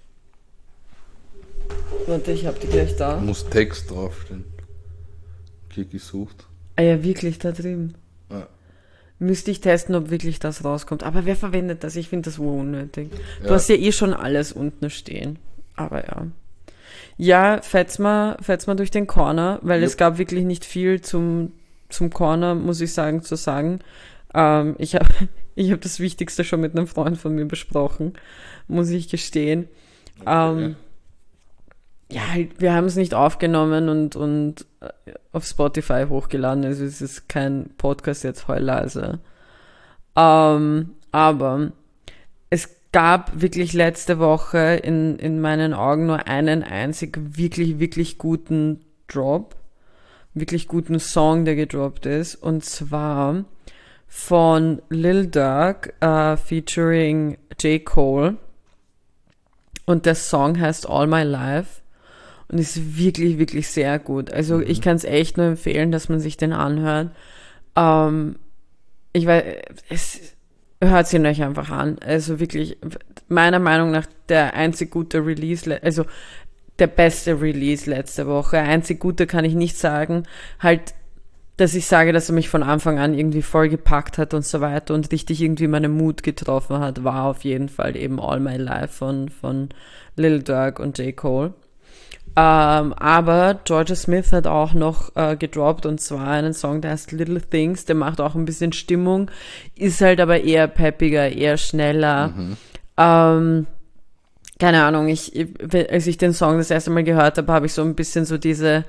Warte, ich hab die gleich da. Da muss Text draufstehen. Okay, gesucht. Ah ja, wirklich, da drüben. Ja. Müsste ich testen, ob wirklich das rauskommt. Aber wer verwendet das? Ich finde das wohl unnötig. Du Ja. hast ja eh schon alles unten stehen. Aber ja. Ja, fetz mal, fetz mal durch den Corner, weil Jupp. es gab wirklich nicht viel zum, zum Corner, muss ich sagen, zu sagen. Ähm, ich habe ich hab das Wichtigste schon mit einem Freund von mir besprochen, muss ich gestehen. Okay. Ähm, ja, wir haben es nicht aufgenommen und, und auf Spotify hochgeladen, also es ist kein Podcast jetzt Heulleise. Ähm, aber es gab wirklich letzte Woche in, in meinen Augen nur einen einzig wirklich, wirklich guten Drop, wirklich guten Song, der gedroppt ist, und zwar von Lil Durk uh, featuring J. Cole, und der Song heißt All My Life und ist wirklich, wirklich sehr gut. Also mhm. ich kann es echt nur empfehlen, dass man sich den anhört. Ähm, ich weiß, es hört ihn euch einfach an. Also wirklich, meiner Meinung nach der einzig gute Release, also der beste Release letzte Woche. Einzig gute kann ich nicht sagen. Halt, dass ich sage, dass er mich von Anfang an irgendwie voll gepackt hat und so weiter und richtig irgendwie meinen Mut getroffen hat, war auf jeden Fall eben All My Life von, von Lil Durk und J. Cole. Ähm, aber Georgia Smith hat auch noch äh, gedroppt, und zwar einen Song, der heißt Little Things, der macht auch ein bisschen Stimmung, ist halt aber eher peppiger, eher schneller. Mhm. Ähm, keine Ahnung, ich, als ich den Song das erste Mal gehört habe, habe ich so ein bisschen so diese,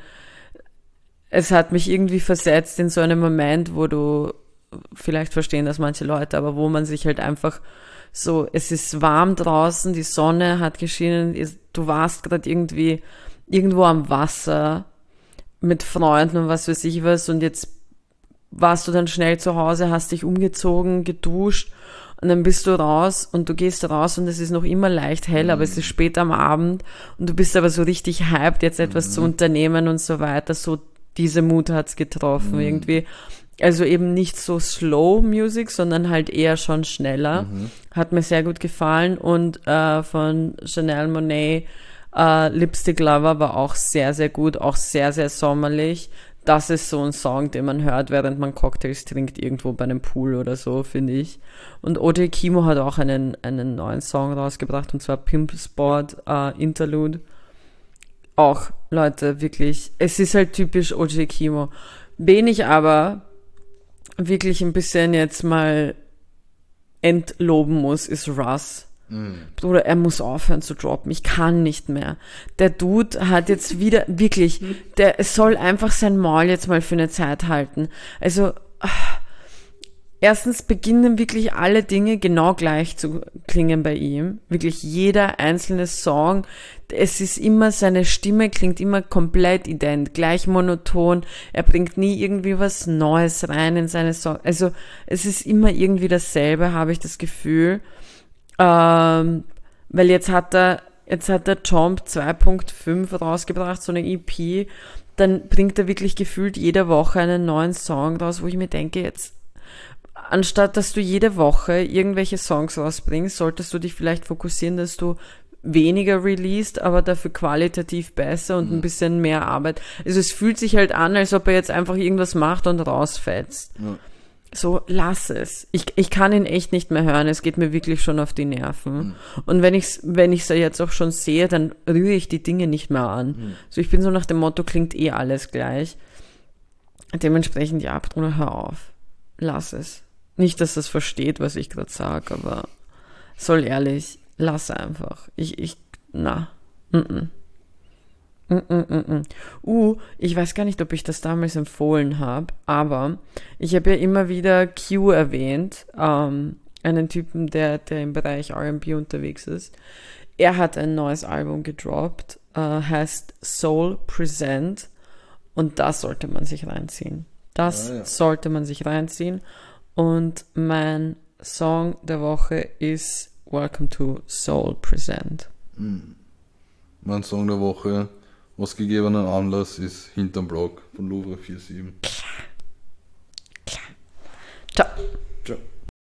es hat mich irgendwie versetzt in so einem Moment, wo du, vielleicht verstehen das manche Leute, aber wo man sich halt einfach so, es ist warm draußen, die Sonne hat geschienen, du warst gerade irgendwie irgendwo am Wasser mit Freunden und was weiß ich was, und jetzt warst du dann schnell zu Hause, hast dich umgezogen, geduscht, und dann bist du raus und du gehst raus und es ist noch immer leicht hell, mhm. aber es ist spät am Abend und du bist aber so richtig hyped, jetzt etwas mhm. zu unternehmen und so weiter. So diese Mut hat's getroffen mhm. irgendwie. Also eben nicht so Slow Music, sondern halt eher schon schneller. Mhm. Hat mir sehr gut gefallen. Und äh, von Janelle Monáe äh, Lipstick Lover war auch sehr, sehr gut, auch sehr, sehr sommerlich. Das ist so ein Song, den man hört, während man Cocktails trinkt, irgendwo bei einem Pool oder so, finde ich. Und O J Kimo hat auch einen, einen neuen Song rausgebracht, und zwar Pimp Sport äh, Interlude. Auch, Leute, wirklich, es ist halt typisch O J Kimo. Wen ich aber wirklich ein bisschen jetzt mal entloben muss, ist Russ. Mm. Bruder, er muss aufhören zu droppen. Ich kann nicht mehr. Der Dude hat jetzt wieder, wirklich, der es soll einfach sein Maul jetzt mal für eine Zeit halten. Also, erstens beginnen wirklich alle Dinge genau gleich zu klingen bei ihm. Wirklich jeder einzelne Song. Es ist immer, seine Stimme klingt immer komplett ident, gleich monoton. Er bringt nie irgendwie was Neues rein in seine Songs. Also es ist immer irgendwie dasselbe, habe ich das Gefühl. Ähm, weil jetzt hat er Jetzt hat der Jomp zwei Punkt fünf rausgebracht, so eine E P. Dann bringt er wirklich gefühlt jede Woche einen neuen Song raus, wo ich mir denke, jetzt, anstatt dass du jede Woche irgendwelche Songs rausbringst, solltest du dich vielleicht fokussieren, dass du weniger released, aber dafür qualitativ besser und mhm. ein bisschen mehr Arbeit. Also es fühlt sich halt an, als ob er jetzt einfach irgendwas macht und rausfetzt. Ja. So, lass es. Ich, ich kann ihn echt nicht mehr hören. Es geht mir wirklich schon auf die Nerven. Mhm. Und wenn ich's, wenn ich's ja jetzt auch schon sehe, dann rühre ich die Dinge nicht mehr an. Mhm. So, ich bin so nach dem Motto, klingt eh alles gleich. Dementsprechend, ja, Bruder, hör auf. Lass es. Nicht, dass das versteht, was ich gerade sage, aber soll ehrlich, lass einfach. Ich, ich, na, mm-mm. Mm-mm-mm. Uh, ich weiß gar nicht, ob ich das damals empfohlen habe, aber ich habe ja immer wieder Q erwähnt, ähm, einen Typen, der, der im Bereich R and B unterwegs ist. Er hat ein neues Album gedroppt, äh, heißt Soul Present, und das sollte man sich reinziehen. Das ah, ja. sollte man sich reinziehen. Und mein Song der Woche ist Welcome to Soul Present. Mm. Mein Song der Woche aus gegebenem Anlass ist Hinterm Block von Louvre vier sieben. Klar. Klar. Ciao. Ciao.